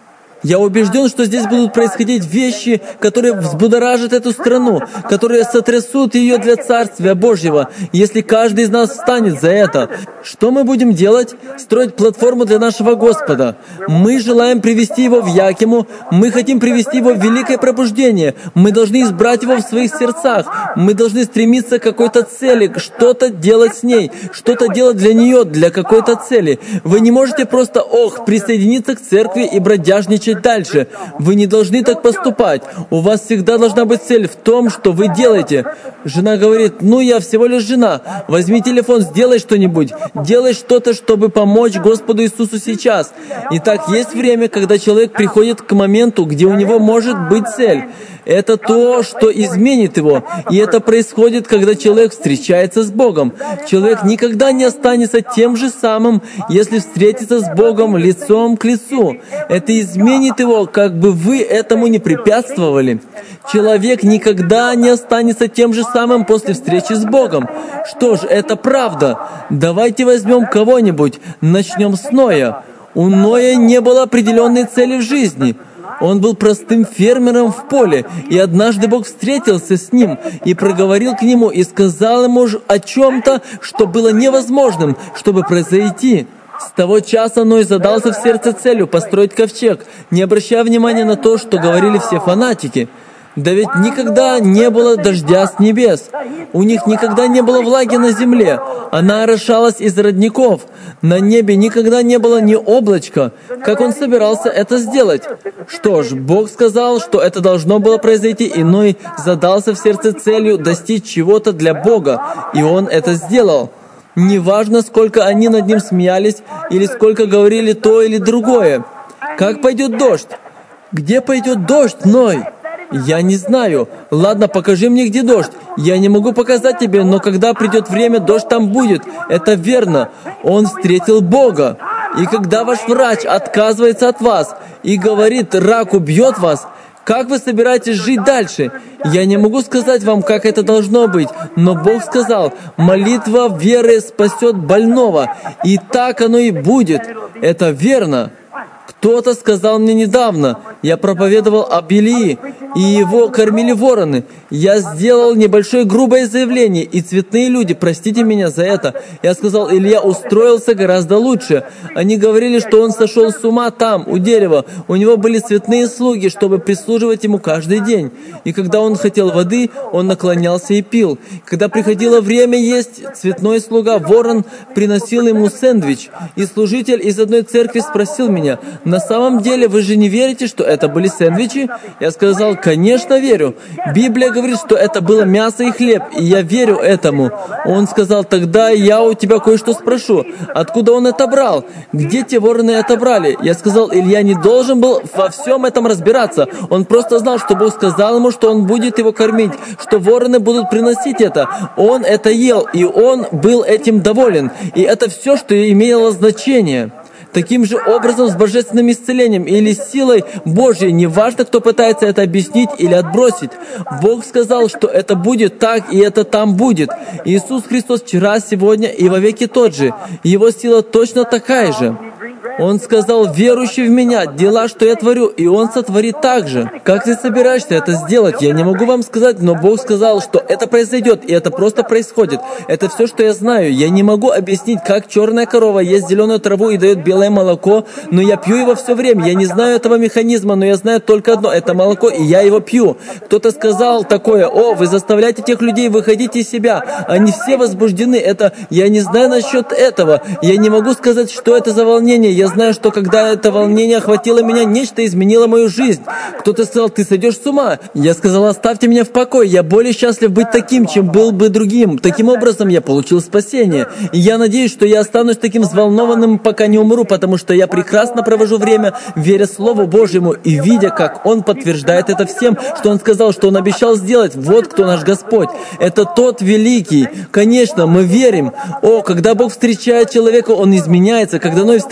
Я убежден, что здесь будут происходить вещи, которые взбудоражат эту страну, которые сотрясут ее для Царствия Божьего, если каждый из нас встанет за это. Что мы будем делать? Строить платформу для нашего Господа. Мы желаем привести Его в Якиму, мы хотим привести Его в великое пробуждение. Мы должны избрать Его в своих сердцах. Мы должны стремиться к какой-то цели, что-то делать с ней, что-то делать для нее, для какой-то цели. Вы не можете просто, присоединиться к церкви и бродяжничать дальше. Вы не должны так поступать. У вас всегда должна быть цель в том, что вы делаете. Жена говорит: я всего лишь жена. Возьми телефон, сделай что-нибудь. Делай что-то, чтобы помочь Господу Иисусу сейчас. Итак, есть время, когда человек приходит к моменту, где у него может быть цель. Это то, что изменит его. И это происходит, когда человек встречается с Богом. Человек никогда не останется тем же самым, если встретится с Богом лицом к лицу. Это изменит его, как бы вы этому не препятствовали. Человек никогда не останется тем же самым после встречи с Богом. Что ж, это правда. Давайте возьмем кого-нибудь. Начнем с Ноя. У Ноя не было определенной цели в жизни. Он был простым фермером в поле, и однажды Бог встретился с ним и проговорил к нему и сказал ему о чем-то, что было невозможным, чтобы произойти. С того часа Ной задался в сердце целью построить ковчег, не обращая внимания на то, что говорили все фанатики. Да ведь никогда не было дождя с небес. У них никогда не было влаги на земле. Она орошалась из родников. На небе никогда не было ни облачка. Как он собирался это сделать? Что ж, Бог сказал, что это должно было произойти, и Ной задался в сердце целью достичь чего-то для Бога, и он это сделал. Неважно, сколько они над ним смеялись, или сколько говорили то или другое. Как пойдет дождь? Где пойдет дождь, Ной? Я не знаю. Ладно, покажи мне, где дождь. Я не могу показать тебе, но когда придет время, дождь там будет. Это верно. Он встретил Бога. И когда ваш врач отказывается от вас и говорит: рак убьет вас, как вы собираетесь жить дальше? Я не могу сказать вам, как это должно быть, но Бог сказал: молитва веры спасет больного. И так оно и будет. Это верно. Кто-то сказал мне недавно, я проповедовал об Илии, и его кормили вороны. Я сделал небольшое грубое заявление, и цветные люди, простите меня за это, я сказал: Илья устроился гораздо лучше. Они говорили, что он сошел с ума там, у дерева. У него были цветные слуги, чтобы прислуживать ему каждый день. И когда он хотел воды, он наклонялся и пил. Когда приходило время есть, цветной слуга, ворон, приносил ему сэндвич. И служитель из одной церкви спросил меня: на самом деле вы же не верите, что это были сэндвичи? Я сказал: конечно, верю. Библия говорит, что это было мясо и хлеб, и я верю этому. Он сказал: тогда я у тебя кое-что спрошу. Откуда он это брал? Где те вороны это брали? Я сказал: Илья не должен был во всем этом разбираться. Он просто знал, что Бог сказал ему, что он будет его кормить, что вороны будут приносить это. Он это ел, и он был этим доволен. И это все, что имело значение. Таким же образом с божественным исцелением или силой Божьей, неважно, кто пытается это объяснить или отбросить. Бог сказал, что это будет так, и это там будет. Иисус Христос вчера, сегодня и вовеки тот же. Его сила точно такая же. Он сказал: верующий в Меня, дела, что я творю, и Он сотворит так же. Как ты собираешься это сделать? Я не могу вам сказать, но Бог сказал, что это произойдет, и это просто происходит. Это все, что я знаю. Я не могу объяснить, как черная корова ест зеленую траву и дает белое молоко, но я пью его все время. Я не знаю этого механизма, но я знаю только одно — это молоко, и я его пью. Кто-то сказал такое: вы заставляете тех людей выходить из себя. Они все возбуждены. Я не знаю насчет этого. Я не могу сказать, что это за волнение. Я знаю, что когда это волнение охватило меня, нечто изменило мою жизнь. Кто-то сказал: ты сойдешь с ума. Я сказал: оставьте меня в покое. Я более счастлив быть таким, чем был бы другим. Таким образом, я получил спасение. И я надеюсь, что я останусь таким взволнованным, пока не умру, потому что я прекрасно провожу время, веря Слову Божьему и видя, как Он подтверждает это всем, что Он сказал, что Он обещал сделать. Вот кто наш Господь. Это тот великий. Конечно, мы верим. Когда Бог встречает человека, он изменяется. Когда Ной встретил Бога,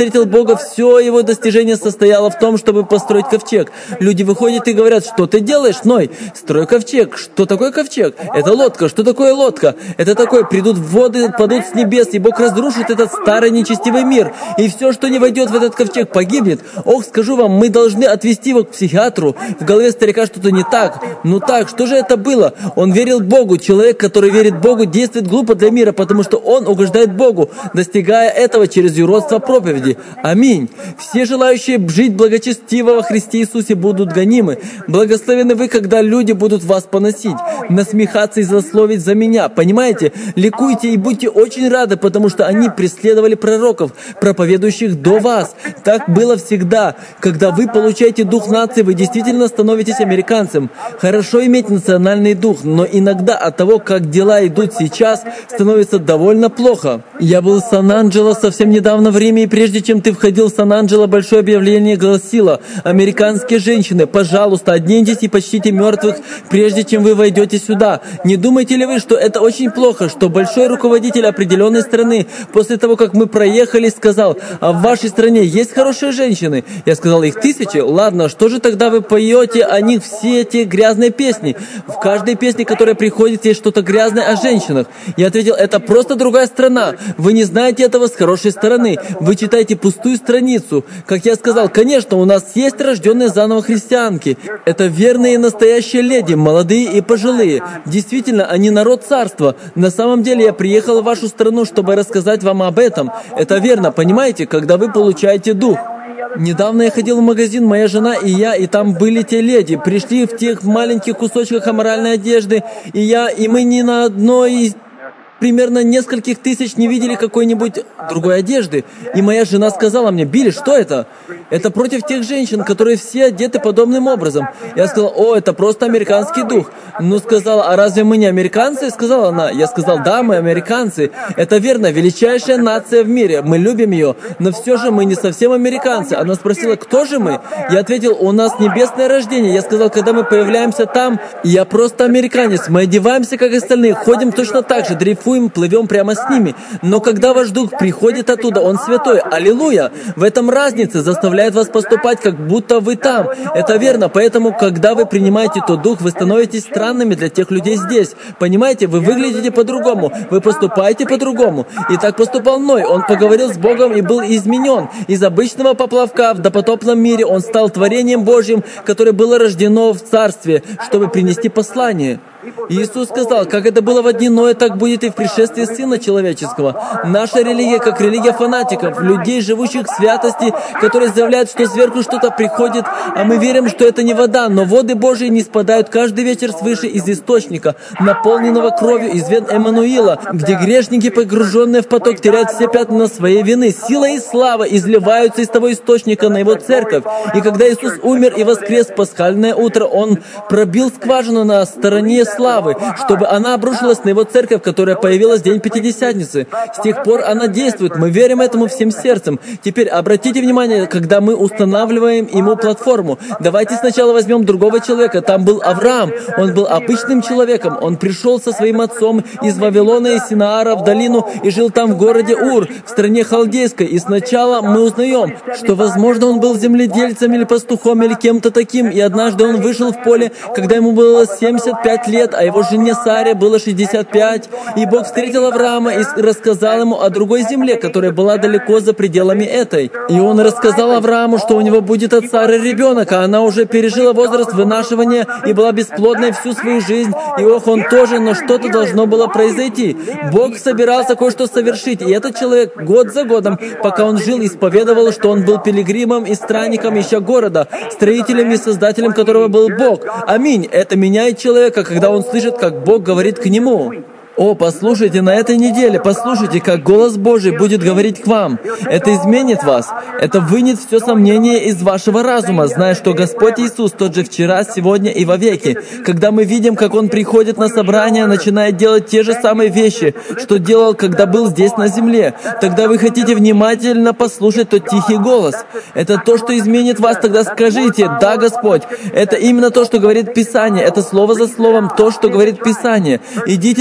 Бога все его достижение состояло в том, чтобы построить ковчег. Люди выходят и говорят: что ты делаешь, Ной? Строй ковчег. Что такое ковчег? Это лодка. Что такое лодка? Это такое: придут воды, падут с небес, и Бог разрушит этот старый нечестивый мир, и все, что не войдет в этот ковчег, погибнет. Ох, скажу вам, мы должны отвезти его к психиатру. В голове старика что-то не так. Ну так, что же это было? Он верил Богу. Человек, который верит Богу, действует глупо для мира, потому что он угождает Богу, достигая этого через юродство проповеди. Аминь. Все желающие жить благочестиво во Христе Иисусе будут гонимы. Благословены вы, когда люди будут вас поносить, насмехаться и злословить за меня. Понимаете? Ликуйте и будьте очень рады, потому что они преследовали пророков, проповедующих до вас. Так было всегда. Когда вы получаете дух нации, вы действительно становитесь американцем. Хорошо иметь национальный дух, но иногда от того, как дела идут сейчас, становится довольно плохо. Я был в Сан-Анджело совсем недавно в Риме, и прежде чем ты входил в Сан-Анджело, большое объявление гласило: американские женщины, пожалуйста, оденьтесь и почтите мертвых, прежде чем вы войдете сюда. Не думаете ли вы, что это очень плохо, что большой руководитель определенной страны, после того, как мы проехали, сказал: а в вашей стране есть хорошие женщины? Я сказал: их тысячи. Ладно, что же тогда вы поете о них все эти грязные песни? В каждой песне, которая приходит, есть что-то грязное о женщинах. Я ответил: это просто другая страна. Вы не знаете этого с хорошей стороны. Вы читаете пустую страницу. Как я сказал, конечно, у нас есть рожденные заново христианки. Это верные и настоящие леди, молодые и пожилые. Действительно, они народ царства. На самом деле, я приехал в вашу страну, чтобы рассказать вам об этом. Это верно, понимаете, когда вы получаете дух. Недавно я ходил в магазин, моя жена и я, и там были те леди. Пришли в тех маленьких кусочках аморальной одежды, и мы ни на одной из примерно нескольких тысяч не видели какой-нибудь другой одежды. И моя жена сказала мне: Билли, что это? Это против тех женщин, которые все одеты подобным образом. Я сказал: о, это просто американский дух. Ну, сказала: а разве мы не американцы? Сказала она. Я сказал: да, мы американцы. Это верно, величайшая нация в мире. Мы любим ее, но все же мы не совсем американцы. Она спросила: кто же мы? Я ответил: у нас небесное рождение. Я сказал: когда мы появляемся там, я просто американец. Мы одеваемся, как остальные, ходим точно так же, дрейфуем, плывем прямо с ними. Но когда ваш дух приходит оттуда, он святой. Аллилуйя! В этом разница, заставляет вас поступать, как будто вы там. Это верно, поэтому, когда вы принимаете тот дух, вы становитесь странными для тех людей здесь. Понимаете, вы выглядите по-другому, вы поступаете по-другому. И так поступал Ной. Он поговорил с Богом и был изменен. Из обычного поплавка в допотопном мире он стал творением Божьим, которое было рождено в Царстве, чтобы принести послание. Иисус сказал: как это было в дни Ноя, так будет и в пришествии Сына Человеческого. Наша религия, как религия фанатиков, людей, живущих в святости, которые заявляют, что сверху что-то приходит, а мы верим, что это не вода, но воды Божьи не спадают каждый вечер свыше из источника, наполненного кровью из вен Эммануила, где грешники, погруженные в поток, теряют все пятна своей вины. Сила и слава изливаются из того источника на Его церковь. И когда Иисус умер и воскрес в пасхальное утро, Он пробил скважину на стороне славы, чтобы она обрушилась на Его церковь, которая появилась в день Пятидесятницы. С тех пор она действует. Мы верим этому всем сердцем. Теперь обратите внимание, когда мы устанавливаем Ему платформу. Давайте сначала возьмем другого человека. Там был Авраам. Он был обычным человеком. Он пришел со своим отцом из Вавилона и Синаара в долину и жил там в городе Ур, в стране Халдейской. И сначала мы узнаем, что, возможно, он был земледельцем или пастухом или кем-то таким. И однажды он вышел в поле, когда ему было 75 лет, а его жене Саре было 65. И Бог встретил Авраама и рассказал ему о другой земле, которая была далеко за пределами этой. И он рассказал Аврааму, что у него будет от Сары ребенок, а она уже пережила возраст вынашивания и была бесплодной всю свою жизнь. И ох, он тоже, но что-то должно было произойти. Бог собирался кое-что совершить, и этот человек год за годом, пока он жил, исповедовал, что он был пилигримом и странником, ища города, строителем и создателем которого был Бог. Аминь. Это меняет человека, когда он слышит, как Бог говорит к нему. О, послушайте на этой неделе, послушайте, как голос Божий будет говорить к вам. Это изменит вас. Это вынет все сомнение из вашего разума, зная, что Господь Иисус тот же вчера, сегодня и вовеки. Когда мы видим, как Он приходит на собрание, начинает делать те же самые вещи, что делал, когда был здесь на земле, тогда вы хотите внимательно послушать тот тихий голос. Это то, что изменит вас. Тогда скажите: да, Господь, это именно то, что говорит Писание. Это слово за словом то, что говорит Писание. Идите домой,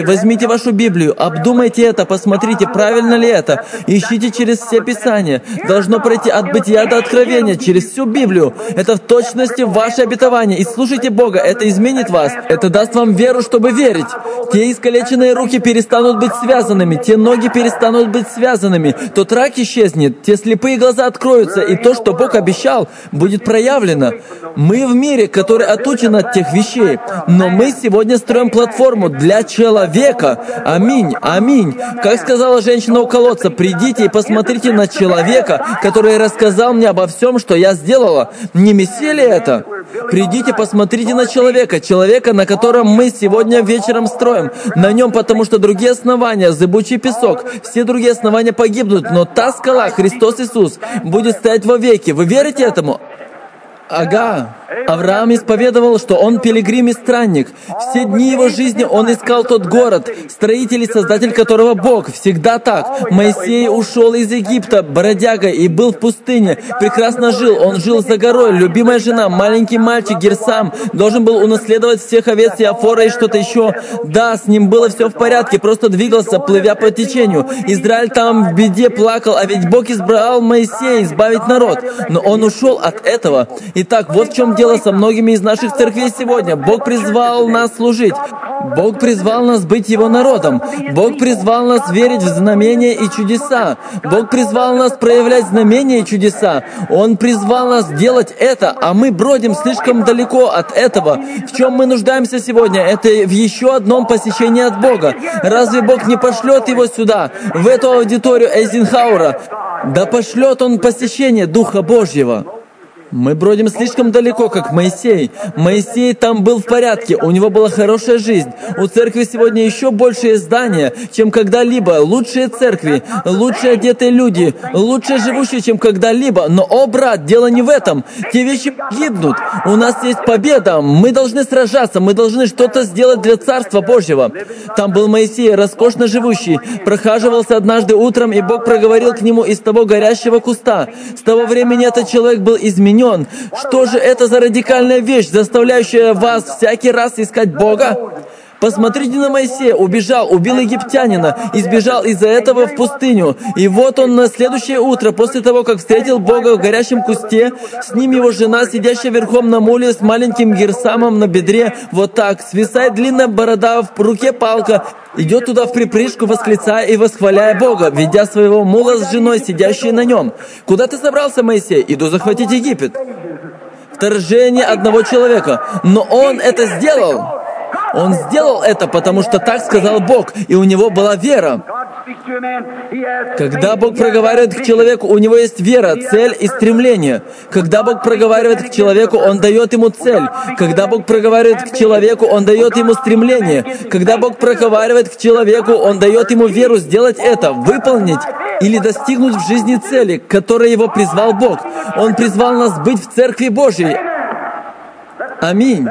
возьмите вашу Библию, обдумайте это, посмотрите, правильно ли это. Ищите через все Писания. Должно пройти от бытия до откровения, через всю Библию. Это в точности ваше обетование. И слушайте Бога, это изменит вас. Это даст вам веру, чтобы верить. Те искалеченные руки перестанут быть связанными, те ноги перестанут быть связанными, тот рак исчезнет, те слепые глаза откроются, и то, что Бог обещал, будет проявлено. Мы в мире, который отучен от тех вещей, но мы сегодня строим платформу для человека. Аминь, аминь. Как сказала женщина у колодца, придите и посмотрите на человека, который рассказал мне обо всем, что я сделала. Не Мессия ли это? Придите, посмотрите на человека, на котором мы сегодня вечером строим. На нем, потому что другие основания, зыбучий песок, все другие основания погибнут, но та скала, Христос Иисус, будет стоять вовеки. Вы верите этому? Ага. Авраам исповедовал, что он пилигрим и странник. Все дни его жизни он искал тот город, строитель и создатель которого Бог. Всегда так. Моисей ушел из Египта, бродяга, и был в пустыне. Прекрасно жил. Он жил за горой. Любимая жена, маленький мальчик Герсам, должен был унаследовать всех овец Иофора и что-то еще. Да, с ним было все в порядке, просто двигался, плывя по течению. Израиль там в беде плакал, а ведь Бог избрал Моисея избавить народ. Но он ушел от этого. Итак, вот в чем дело со многими из наших церквей сегодня. Бог призвал нас служить. Бог призвал нас быть Его народом. Бог призвал нас верить в знамения и чудеса. Бог призвал нас проявлять знамения и чудеса. Он призвал нас делать это, а мы бродим слишком далеко от этого. В чем мы нуждаемся сегодня? Это в еще одном посещении от Бога. Разве Бог не пошлет его сюда, в эту аудиторию Эйзенхауэра? Да пошлет Он посещение Духа Божьего. Мы бродим слишком далеко, как Моисей. Моисей там был в порядке, у него была хорошая жизнь. У церкви сегодня еще большие здания, чем когда-либо. Лучшие церкви, лучше одетые люди, лучше живущие, чем когда-либо. Но, о, брат, дело не в этом. Те вещи гибнут. У нас есть победа. Мы должны сражаться, мы должны что-то сделать для Царства Божьего. Там был Моисей, роскошно живущий. Прохаживался однажды утром, и Бог проговорил к нему из того горящего куста. С того времени этот человек был изменен. Что же это за радикальная вещь, заставляющая вас всякий раз искать Бога? Посмотрите на Моисея. Убежал, убил египтянина, и сбежал из-за этого в пустыню. И вот он на следующее утро, после того, как встретил Бога в горящем кусте, с ним его жена, сидящая верхом на муле с маленьким Герсамом на бедре, вот так, свисает длинная борода, в руке палка, идет туда вприпрыжку, восклицая и восхваляя Бога, ведя своего мула с женой, сидящей на нем. Куда ты собрался, Моисей? Иду захватить Египет. Вторжение одного человека. Но он это сделал. Он сделал это, потому что так сказал Бог, и у него была вера. Когда Бог проговаривает к человеку, у него есть вера, цель и стремление. Когда Бог проговаривает к человеку, Он дает ему цель. Когда Бог проговаривает к человеку, Он дает ему стремление. Когда Бог проговаривает к человеку, Он дает ему веру сделать это, выполнить или достигнуть в жизни цели, к которой его призвал Бог. Он призвал нас быть в Церкви Божьей. Аминь.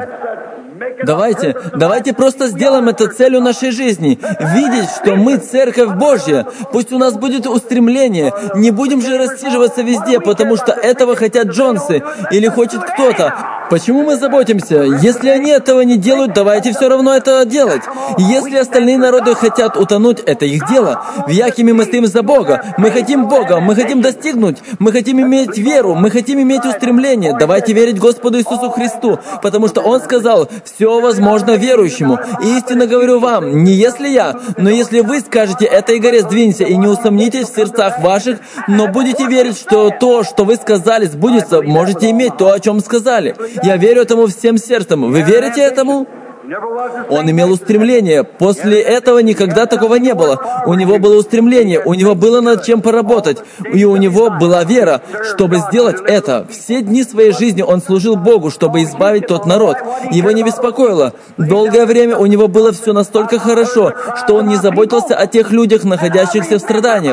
Давайте просто сделаем это целью нашей жизни. Видеть, что мы Церковь Божья. Пусть у нас будет устремление. Не будем же рассиживаться везде, потому что этого хотят Джонсы или хочет кто-то. Почему мы заботимся? Если они этого не делают, давайте все равно это делать. Если остальные народы хотят утонуть, это их дело. В Якиме мы стоим за Бога. Мы хотим Бога, мы хотим достигнуть, мы хотим иметь веру, мы хотим иметь устремление. Давайте верить Господу Иисусу Христу, потому что Он сказал, все возможно верующему. И истинно говорю вам, не если я, но если вы скажете этой горе сдвинься и не усомнитесь в сердцах ваших, но будете верить, что то, что вы сказали, сбудется, можете иметь то, о чем сказали. Я верю этому всем сердцем. Вы верите этому? Он имел устремление. После этого никогда такого не было. У него было устремление, у него было над чем поработать, и у него была вера, чтобы сделать это. Все дни своей жизни он служил Богу, чтобы избавить тот народ. Его не беспокоило. Долгое время у него было все настолько хорошо, что он не заботился о тех людях, находящихся в страданиях.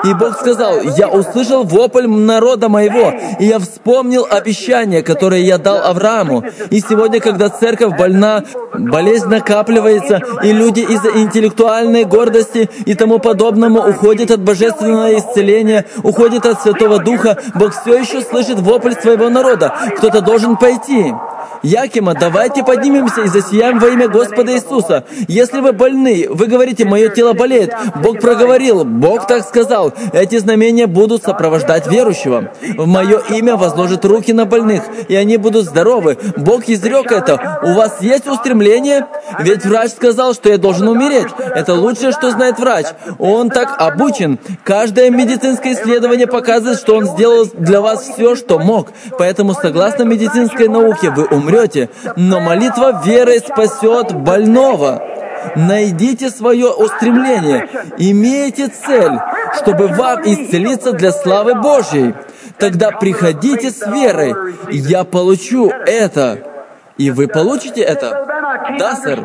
И Бог сказал: «Я услышал вопль народа моего, и я вспомнил обещание, которое я дал Аврааму». И сегодня, когда церковь больна, болезнь накапливается, и люди из-за интеллектуальной гордости и тому подобному уходят от божественного исцеления, уходят от Святого Духа, Бог все еще слышит вопль своего народа. Кто-то должен пойти. Якима, давайте поднимемся и засияем во имя Господа Иисуса. Если вы больны, вы говорите: «Мое тело болеет». Бог проговорил, Бог так сказал: эти знамения будут сопровождать верующего. В мое имя возложат руки на больных, и они будут здоровы. Бог изрек это. У вас есть устремление? Ведь врач сказал, что я должен умереть. Это лучшее, что знает врач. Он так обучен. Каждое медицинское исследование показывает, что он сделал для вас все, что мог. Поэтому, согласно медицинской науке, вы умрете. Но молитва верой спасет больного. Найдите свое устремление. Имейте цель, чтобы вам исцелиться для славы Божьей. Тогда приходите с верой. Я получу это. И вы получите это? Да, сэр.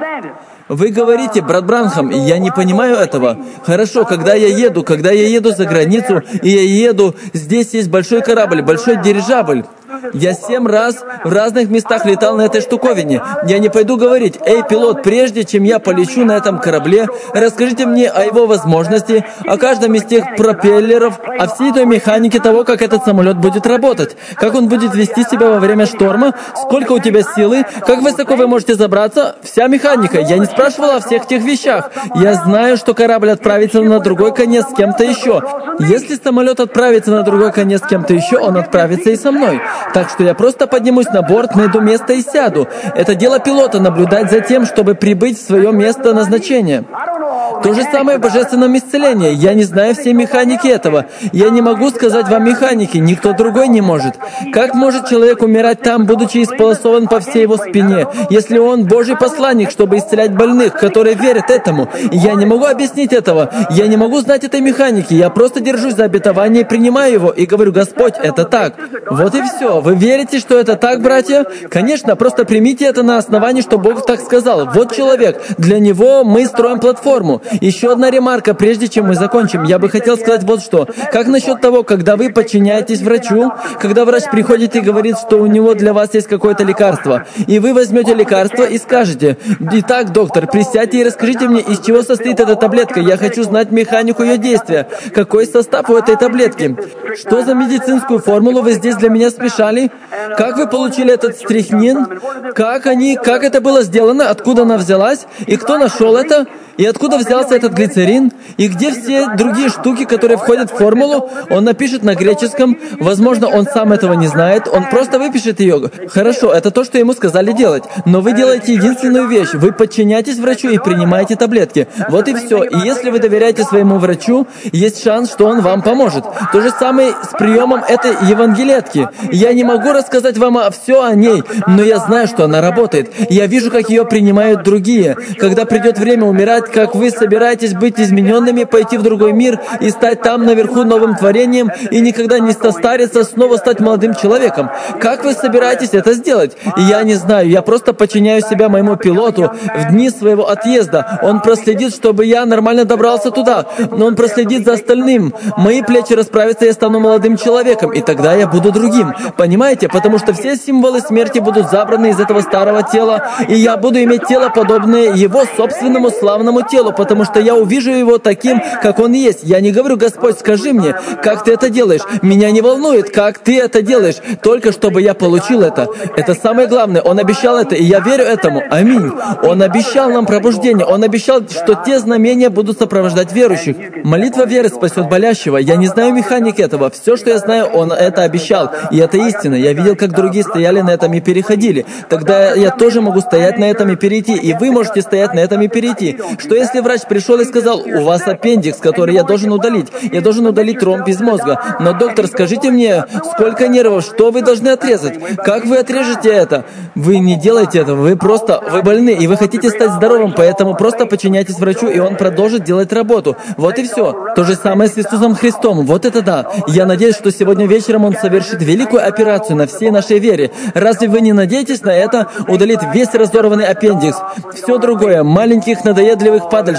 Вы говорите: брат Бранхам, я не понимаю этого. Хорошо, когда я еду за границу, и я еду, здесь есть большой корабль, большой дирижабль. Я 7 раз в разных местах летал на этой штуковине. Я не пойду говорить: «Эй, пилот, прежде чем я полечу на этом корабле, расскажите мне о его возможности, о каждом из тех пропеллеров, о всей той механике того, как этот самолет будет работать, как он будет вести себя во время шторма, сколько у тебя силы, как высоко вы можете забраться, вся механика». Я не спрашивал о всех тех вещах. Я знаю, что корабль отправится на другой конец с кем-то еще. Если самолет отправится на другой конец с кем-то еще, он отправится и со мной. Так что я просто поднимусь на борт, найду место и сяду. Это дело пилота — наблюдать за тем, чтобы прибыть в свое место назначения. То же самое в божественном исцелении. Я не знаю всей механики этого. Я не могу сказать вам механики, никто другой не может. Как может человек умирать там, будучи исполосован по всей его спине, если он Божий посланник, чтобы исцелять больных, которые верят этому? Я не могу объяснить этого. Я не могу знать этой механики. Я просто держусь за обетование, принимаю его и говорю: «Господь, это так». Вот и все. Вы верите, что это так, братья? Конечно, просто примите это на основании, что Бог так сказал. Вот человек. Для него мы строим платформу. Еще одна ремарка, прежде чем мы закончим. Я бы хотел сказать вот что. Как насчет того, когда вы подчиняетесь врачу, когда врач приходит и говорит, что у него для вас есть какое-то лекарство, и вы возьмете лекарство и скажете: «Итак, доктор, присядьте и расскажите мне, из чего состоит эта таблетка. Я хочу знать механику ее действия. Какой состав у этой таблетки? Что за медицинскую формулу вы здесь для меня смешали? Как вы получили этот стрихнин? Как это было сделано? Откуда она взялась? И кто нашел это? И откуда взялся этот глицерин? И где все другие штуки, которые входят в формулу?» Он напишет на греческом. Возможно, он сам этого не знает. Он просто выпишет ее. Хорошо, это то, что ему сказали делать. Но вы делаете единственную вещь. Вы подчиняетесь врачу и принимаете таблетки. Вот и все. И если вы доверяете своему врачу, есть шанс, что он вам поможет. То же самое с приемом этой евангелетки. Я не могу рассказать вам все о ней, но я знаю, что она работает. Я вижу, как ее принимают другие. Когда придет время умирать, как вы собираетесь быть измененными, пойти в другой мир и стать там наверху новым творением и никогда не состариться, снова стать молодым человеком. Как вы собираетесь это сделать? Я не знаю, я просто подчиняю себя моему пилоту в дни своего отъезда. Он проследит, чтобы я нормально добрался туда, но он проследит за остальным. Мои плечи расправятся, я стану молодым человеком, и тогда я буду другим. Понимаете? Потому что все символы смерти будут забраны из этого старого тела, и я буду иметь тело, подобное его собственному славному телу, потому что я увижу его таким, как он есть. Я не говорю: «Господь, скажи мне, как ты это делаешь». Меня не волнует, как ты это делаешь, только чтобы я получил это. Это самое главное. Он обещал это, и я верю этому. Аминь. Он обещал нам пробуждение. Он обещал, что те знамения будут сопровождать верующих. Молитва веры спасет болящего. Я не знаю механики этого. Все, что я знаю, он это обещал. И это истина. Я видел, как другие стояли на этом и переходили. Тогда я тоже могу стоять на этом и перейти. И вы можете стоять на этом и перейти. Что если врач пришел и сказал: «У вас аппендикс, который я должен удалить. Я должен удалить тромб из мозга. Но, доктор, скажите мне, сколько нервов, что вы должны отрезать? Как вы отрежете это?» Вы не делаете этого. Вы больны, и вы хотите стать здоровым, поэтому просто подчиняйтесь врачу, и он продолжит делать работу. Вот и все. То же самое с Иисусом Христом. Вот это да. Я надеюсь, что сегодня вечером Он совершит великую операцию на всей нашей вере. Разве вы не надеетесь на это? Удалит весь разорванный аппендикс. Все другое. Маленьких надоедливых падальщиков.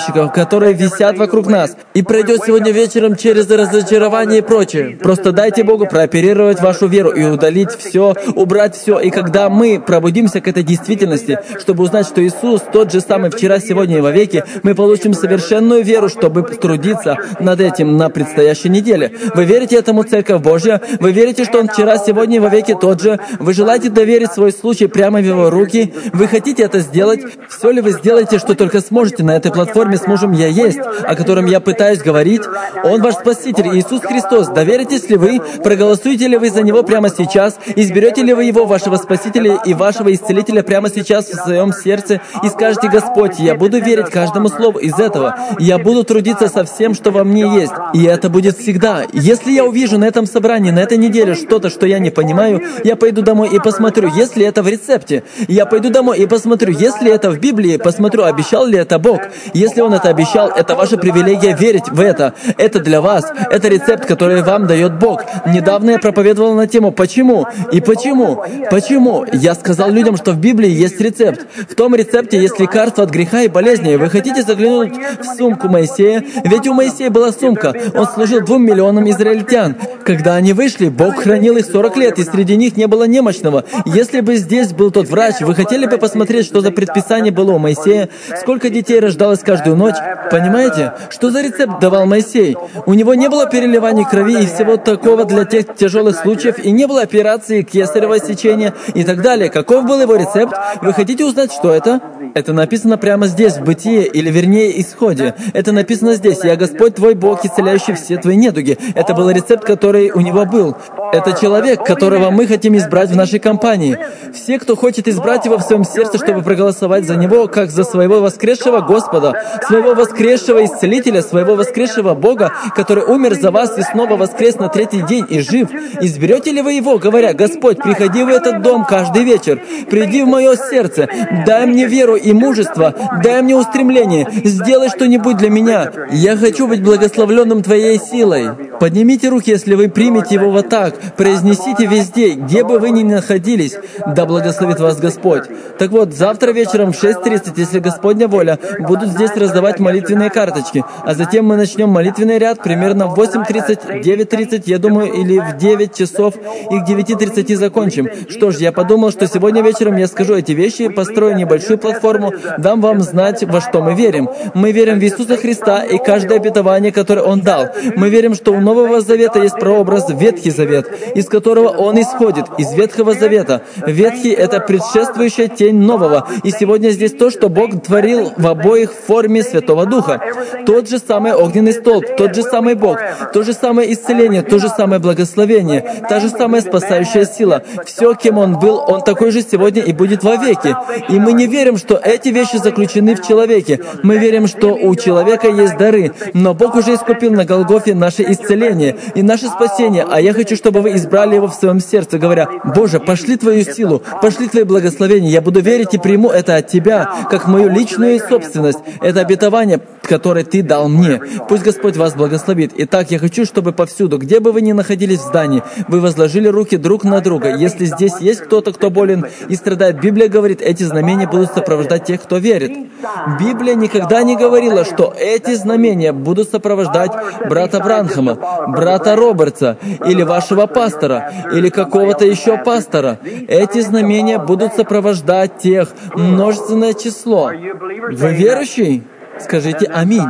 мальчиков, которые висят вокруг нас, и пройдет сегодня вечером через разочарование и прочее. Просто дайте Богу прооперировать вашу веру и удалить все, убрать все. И когда мы пробудимся к этой действительности, чтобы узнать, что Иисус тот же самый вчера, сегодня и вовеки, мы получим совершенную веру, чтобы трудиться над этим на предстоящей неделе. Вы верите этому, Церковь Божья? Вы верите, что Он вчера, сегодня и вовеки тот же? Вы желаете доверить свой случай прямо в Его руки? Вы хотите это сделать? Все ли вы сделаете, что только сможете на этой платформе с мужем «Я есть», о котором я пытаюсь говорить? Он ваш Спаситель, Иисус Христос. Доверитесь ли вы? Проголосуете ли вы за Него прямо сейчас? Изберете ли вы Его, вашего Спасителя и вашего Исцелителя прямо сейчас в своем сердце и скажете: «Господь, я буду верить каждому слову из этого. Я буду трудиться со всем, что во мне есть». И это будет всегда. Если я увижу на этом собрании, на этой неделе что-то, что я не понимаю, я пойду домой и посмотрю, есть ли это в рецепте. Я пойду домой и посмотрю, есть ли это в Библии, посмотрю, обещал ли это Бог. Если Он это обещал, это ваша привилегия верить в это. Это для вас. Это рецепт, который вам дает Бог. Недавно я проповедовал на тему «Почему?» И почему? Почему? Я сказал людям, что в Библии есть рецепт. В том рецепте есть лекарство от греха и болезней. Вы хотите заглянуть в сумку Моисея? Ведь у Моисея была сумка. Он служил 2 миллионам израильтян. Когда они вышли, Бог хранил их 40 лет, и среди них не было немощного. Если бы здесь был тот врач, вы хотели бы посмотреть, что за предписание было у Моисея? Сколько детей рождалось каждую ночь? Понимаете? Что за рецепт давал Моисей? У него не было переливания крови и всего такого для тех тяжелых случаев, и не было операции кесарево сечения и так далее. Каков был его рецепт? Вы хотите узнать, что это? Это написано прямо здесь, в Бытие, или вернее, Исходе. Это написано здесь: «Я Господь твой Бог, исцеляющий все твои недуги». Это был рецепт, который у него был. Это человек, которого мы хотим избрать в нашей компании. Все, кто хочет избрать его в своем сердце, чтобы проголосовать за него, как за своего воскресшего Господа, своего воскресшего Исцелителя, своего воскресшего Бога, который умер за вас и снова воскрес на 3-й день и жив. Изберете ли вы его, говоря: «Господь, приходи в этот дом каждый вечер, приди в мое сердце, дай мне веру и мужество, дай мне устремление, сделай что-нибудь для меня. Я хочу быть благословленным Твоей силой». Поднимите руки, если вы примете его вот так. Произнесите везде, где бы вы ни находились. Да благословит вас Господь. Так вот, завтра вечером в 6:30, если Господня воля, будут здесь раздавать молитвенные карточки. А затем мы начнем молитвенный ряд примерно в 8:30, 9:30, я думаю, или в 9 часов, и к 9:30 закончим. Что ж, я подумал, что сегодня вечером я скажу эти вещи, построю небольшую платформу, дам вам знать, во что мы верим. Мы верим в Иисуса Христа и каждое обетование, которое Он дал. Мы верим, что у Нового Завета есть прообраз Ветхий Завет, из которого он исходит, из Ветхого Завета. Ветхий — это предшествующая тень Нового. И сегодня здесь то, что Бог творил в обоих в форме Святого Духа. Тот же самый огненный столб, тот же самый Бог, то же самое исцеление, то же самое благословение, та же самая спасающая сила. Все, кем Он был, Он такой же сегодня и будет вовеки. И мы не верим, что эти вещи заключены в человеке. Мы верим, что у человека есть дары, но Бог уже искупил на Голгофе наше исцеление и наше спасение, а я хочу, чтобы вы избрали его в своем сердце, говоря: «Боже, пошли Твою силу, пошли Твои благословения, я буду верить и приму это от Тебя, как мою личную собственность, это обетование, которое Ты дал мне. Пусть Господь вас благословит. Итак, я хочу, чтобы повсюду, где бы вы ни находились в здании, вы возложили руки друг на друга. Если здесь есть кто-то, кто болен и страдает, Библия говорит, эти знамения будут сопровождать тех, кто верит. Библия никогда не говорила, что эти знамения будут сопровождать брата Бранхама, брата Робертса, или вашего пастора, или какого-то еще пастора. Эти знамения будут сопровождать тех, множественное число. Вы верующий? Скажите «Аминь».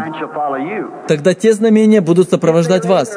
Тогда те знамения будут сопровождать вас.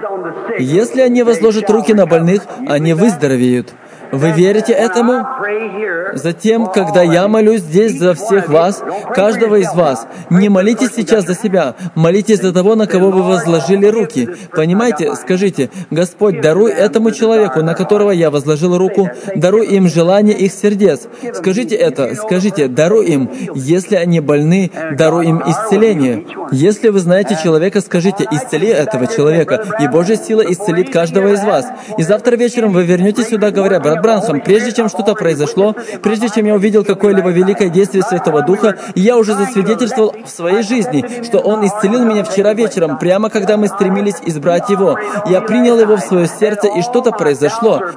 Если они возложат руки на больных, они выздоровеют. Вы верите этому? Затем, когда я молюсь здесь за всех вас, каждого из вас, не молитесь сейчас за себя, молитесь за того, на кого вы возложили руки. Понимаете? Скажите: «Господь, даруй этому человеку, на которого я возложил руку, даруй им желание их сердец». Скажите это, скажите: «Даруй им, если они больны, даруй им исцеление». Если вы знаете человека, скажите: «Исцели этого человека, и Божья сила исцелит каждого из вас». И завтра вечером вы вернетесь сюда, говоря: «Брат Бранхам, прежде чем что-то произошло, прежде чем я увидел какое-либо великое действие Святого Духа, я уже засвидетельствовал в своей жизни, что Он исцелил меня вчера вечером, прямо когда мы стремились избрать Его. Я принял Его в свое сердце, и что-то произошло.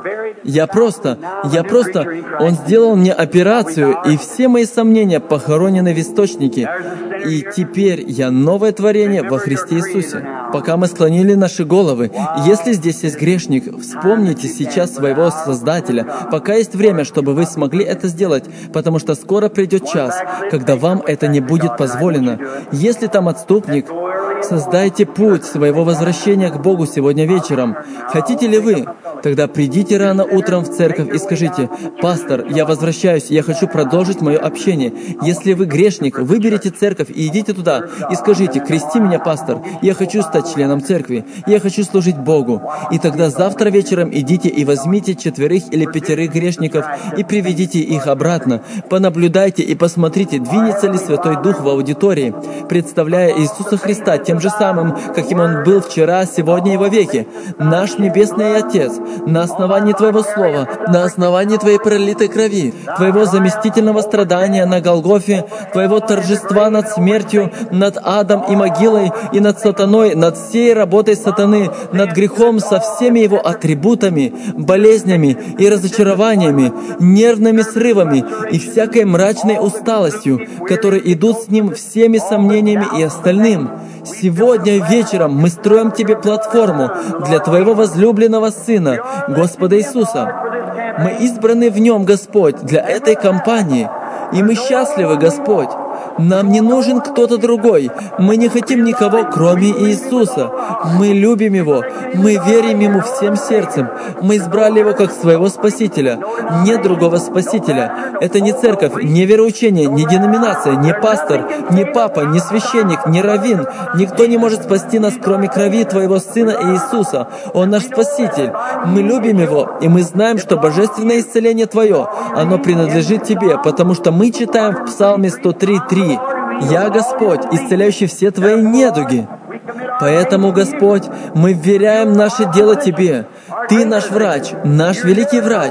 Он сделал мне операцию, и все мои сомнения похоронены в источнике. И теперь я новое творение во Христе Иисусе. Пока мы склонили наши головы, если здесь есть грешник, вспомните сейчас своего Создателя, пока есть время, чтобы вы смогли это сделать, потому что скоро придет час, когда вам это не будет позволено. Если там отступник, создайте путь своего возвращения к Богу сегодня вечером. Хотите ли вы? Тогда придите рано утром в церковь и скажите: «Пастор, я возвращаюсь, я хочу продолжить мое общение». Если вы грешник, выберите церковь и идите туда, и скажите: «Крести меня, пастор, я хочу стать членом церкви, я хочу служить Богу». И тогда завтра вечером идите и возьмите 4 или 5 грешников и приведите их обратно. Понаблюдайте и посмотрите, двинется ли Святой Дух в аудитории, представляя Иисуса Христа тем же самым, каким Он был вчера, сегодня и во веки. Наш Небесный Отец, на основании Твоего Слова, на основании Твоей пролитой крови, Твоего заместительного страдания на Голгофе, Твоего торжества над смертью, над адом и могилой, и над сатаной, над всей работой сатаны, над грехом со всеми его атрибутами, болезнями и разочарованиями, нервными срывами и всякой мрачной усталостью, которые идут с ним всеми сомнениями и остальным. Сегодня вечером мы строим Тебе платформу для Твоего возлюбленного Сына, Господа Иисуса. Мы избраны в Нем, Господь, для этой кампании, и мы счастливы, Господь. Нам не нужен кто-то другой. Мы не хотим никого, кроме Иисуса. Мы любим Его. Мы верим Ему всем сердцем. Мы избрали Его как своего Спасителя. Нет другого Спасителя. Это не церковь, не вероучение, не деноминация, не пастор, не папа, не священник, не раввин. Никто не может спасти нас, кроме крови Твоего Сына Иисуса. Он наш Спаситель. Мы любим Его, и мы знаем, что божественное исцеление Твое, оно принадлежит Тебе, потому что мы читаем в Псалме 103:3: «Я Господь, исцеляющий все твои недуги». Поэтому, Господь, мы вверяем наше дело Тебе. Ты наш врач, наш великий врач.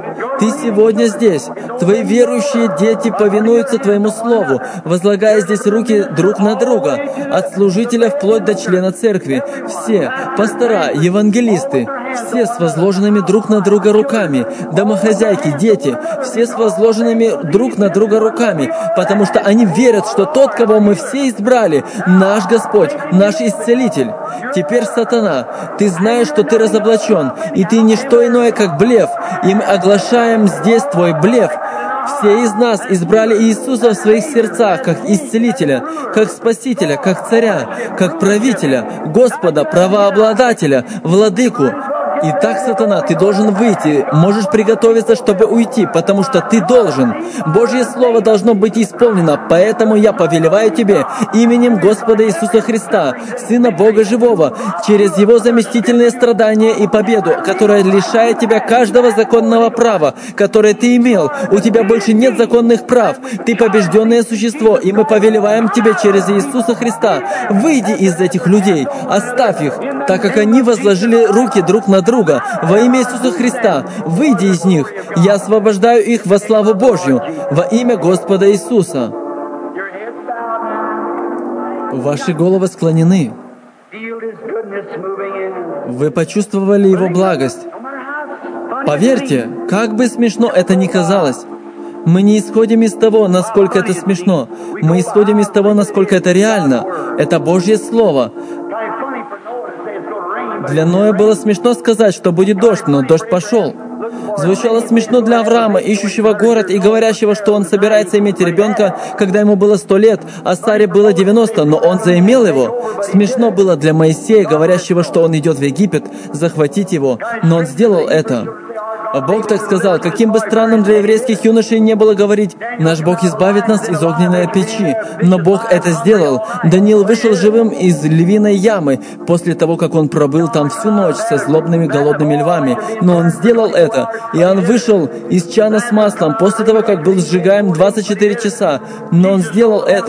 Ты сегодня здесь. Твои верующие дети повинуются Твоему Слову, возлагая здесь руки друг на друга, от служителя вплоть до члена церкви. Все, пастора, евангелисты, все с возложенными друг на друга руками, домохозяйки, дети, все с возложенными друг на друга руками, потому что они верят, что тот, кого мы все избрали, наш Господь, наш Исцелитель. Теперь, сатана, ты знаешь, что ты разоблачен, и ты не что иное, как блеф, и мы оглашаем здесь твой блеф. Все из нас избрали Иисуса в своих сердцах как Исцелителя, как Спасителя, как Царя, как Правителя, Господа, Правообладателя, Владыку. Итак, сатана, ты должен выйти, можешь приготовиться, чтобы уйти, потому что ты должен. Божье Слово должно быть исполнено, поэтому я повелеваю тебе именем Господа Иисуса Христа, Сына Бога Живого, через Его заместительные страдания и победу, которая лишает тебя каждого законного права, которое ты имел. У тебя больше нет законных прав. Ты побежденное существо, и мы повелеваем тебе через Иисуса Христа: выйди из этих людей, оставь их, так как они возложили руки друг на друга. Во имя Иисуса Христа, выйди из них. Я освобождаю их во славу Божью, во имя Господа Иисуса. Ваши головы склонены. Вы почувствовали Его благость. Поверьте, как бы смешно это ни казалось, мы не исходим из того, насколько это смешно. Мы исходим из того, насколько это реально. Это Божье Слово. Для Ноя было смешно сказать, что будет дождь, но дождь пошел. Звучало смешно для Авраама, ищущего город и говорящего, что он собирается иметь ребенка, когда ему было 100 лет, а Саре было 90, но он заимел его. Смешно было для Моисея, говорящего, что он идет в Египет, захватить его, но он сделал это. Бог так сказал: каким бы странным для еврейских юношей не было говорить: «Наш Бог избавит нас из огненной печи», но Бог это сделал. Даниил вышел живым из львиной ямы после того, как он пробыл там всю ночь со злобными голодными львами, но он сделал это. Иоанн вышел из чана с маслом после того, как был сжигаем 24 часа, но он сделал это.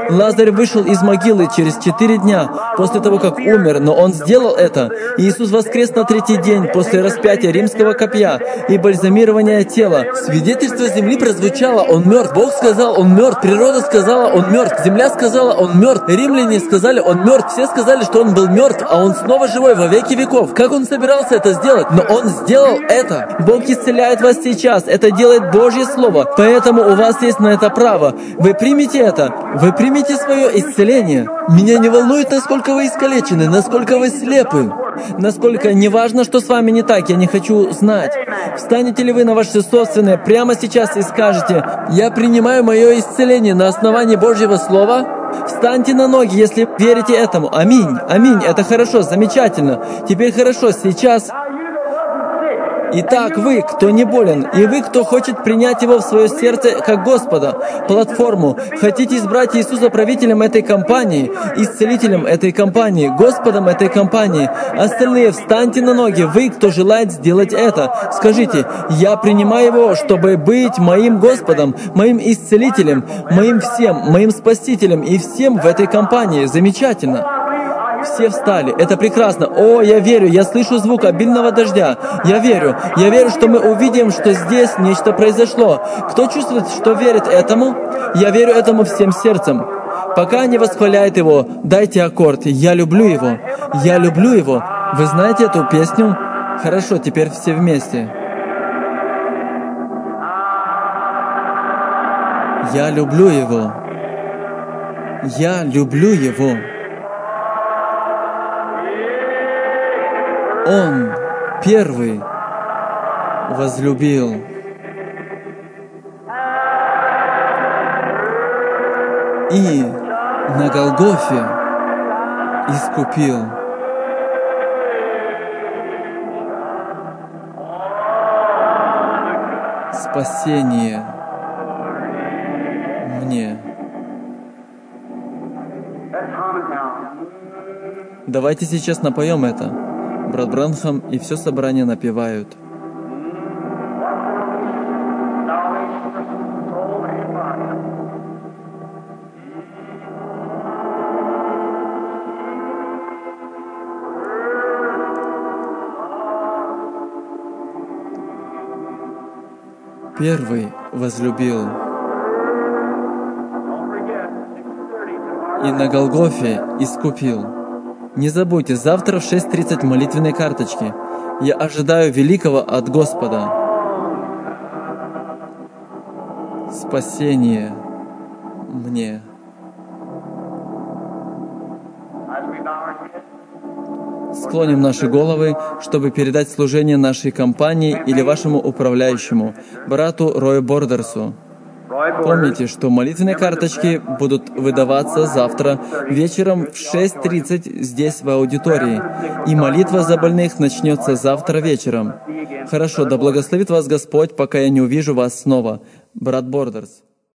Лазарь вышел из могилы через 4 дня после того, как умер, но он сделал это. Иисус воскрес на 3-й день после распятия римского копья и бальзамирования тела. Свидетельство земли прозвучало: Он мертв. Бог сказал: Он мертв. Природа сказала: Он мертв. Земля сказала: Он мертв. Римляне сказали: Он мертв. Все сказали, что Он был мертв, а Он снова живой во веки веков. Как Он собирался это сделать? Но Он сделал это. Бог исцеляет вас сейчас. Это делает Божье Слово. Поэтому у вас есть на это право. Вы примете это. Вы примете свое исцеление. Меня не волнует, насколько вы искалечены, насколько вы слепы, насколько неважно, что с вами не так, я не хочу знать. Встанете ли вы на ваше собственное прямо сейчас и скажете: «Я принимаю мое исцеление на основании Божьего Слова»? Встаньте на ноги, если верите этому. Аминь. Аминь. Это хорошо, замечательно. Теперь хорошо, сейчас... Итак, вы, кто не болен, и вы, кто хочет принять Его в свое сердце как Господа, платформу, хотите избрать Иисуса правителем этой компании, исцелителем этой компании, Господом этой компании, остальные встаньте на ноги, вы, кто желает сделать это. Скажите: «Я принимаю Его, чтобы быть моим Господом, моим исцелителем, моим всем, моим Спасителем и всем в этой компании». Замечательно. Все встали. Это прекрасно. О, я верю, я слышу звук обильного дождя. Я верю, что мы увидим, что здесь нечто произошло. Кто чувствует, что верит этому? Я верю этому всем сердцем. Пока они восхваляют Его, дайте аккорд. Я люблю Его. Я люблю Его. Вы знаете эту песню? Хорошо, теперь все вместе. Я люблю Его. Я люблю Его. Он первый возлюбил. И на Голгофе искупил. Спасение мне. Давайте сейчас напоем это. Брат Бранхам и все собрание напевают. Первый возлюбил. И на Голгофе искупил. Не забудьте, завтра в 6:30 молитвенной карточки. Я ожидаю великого от Господа. Спасение мне. Склоним наши головы, чтобы передать служение нашей компании или вашему управляющему, брату Рою Бордерсу. Помните, что молитвенные карточки будут выдаваться завтра вечером в 6:30 здесь, в аудитории, и молитва за больных начнется завтра вечером. Хорошо, да благословит вас Господь, пока я не увижу вас снова. Брат Бордерс.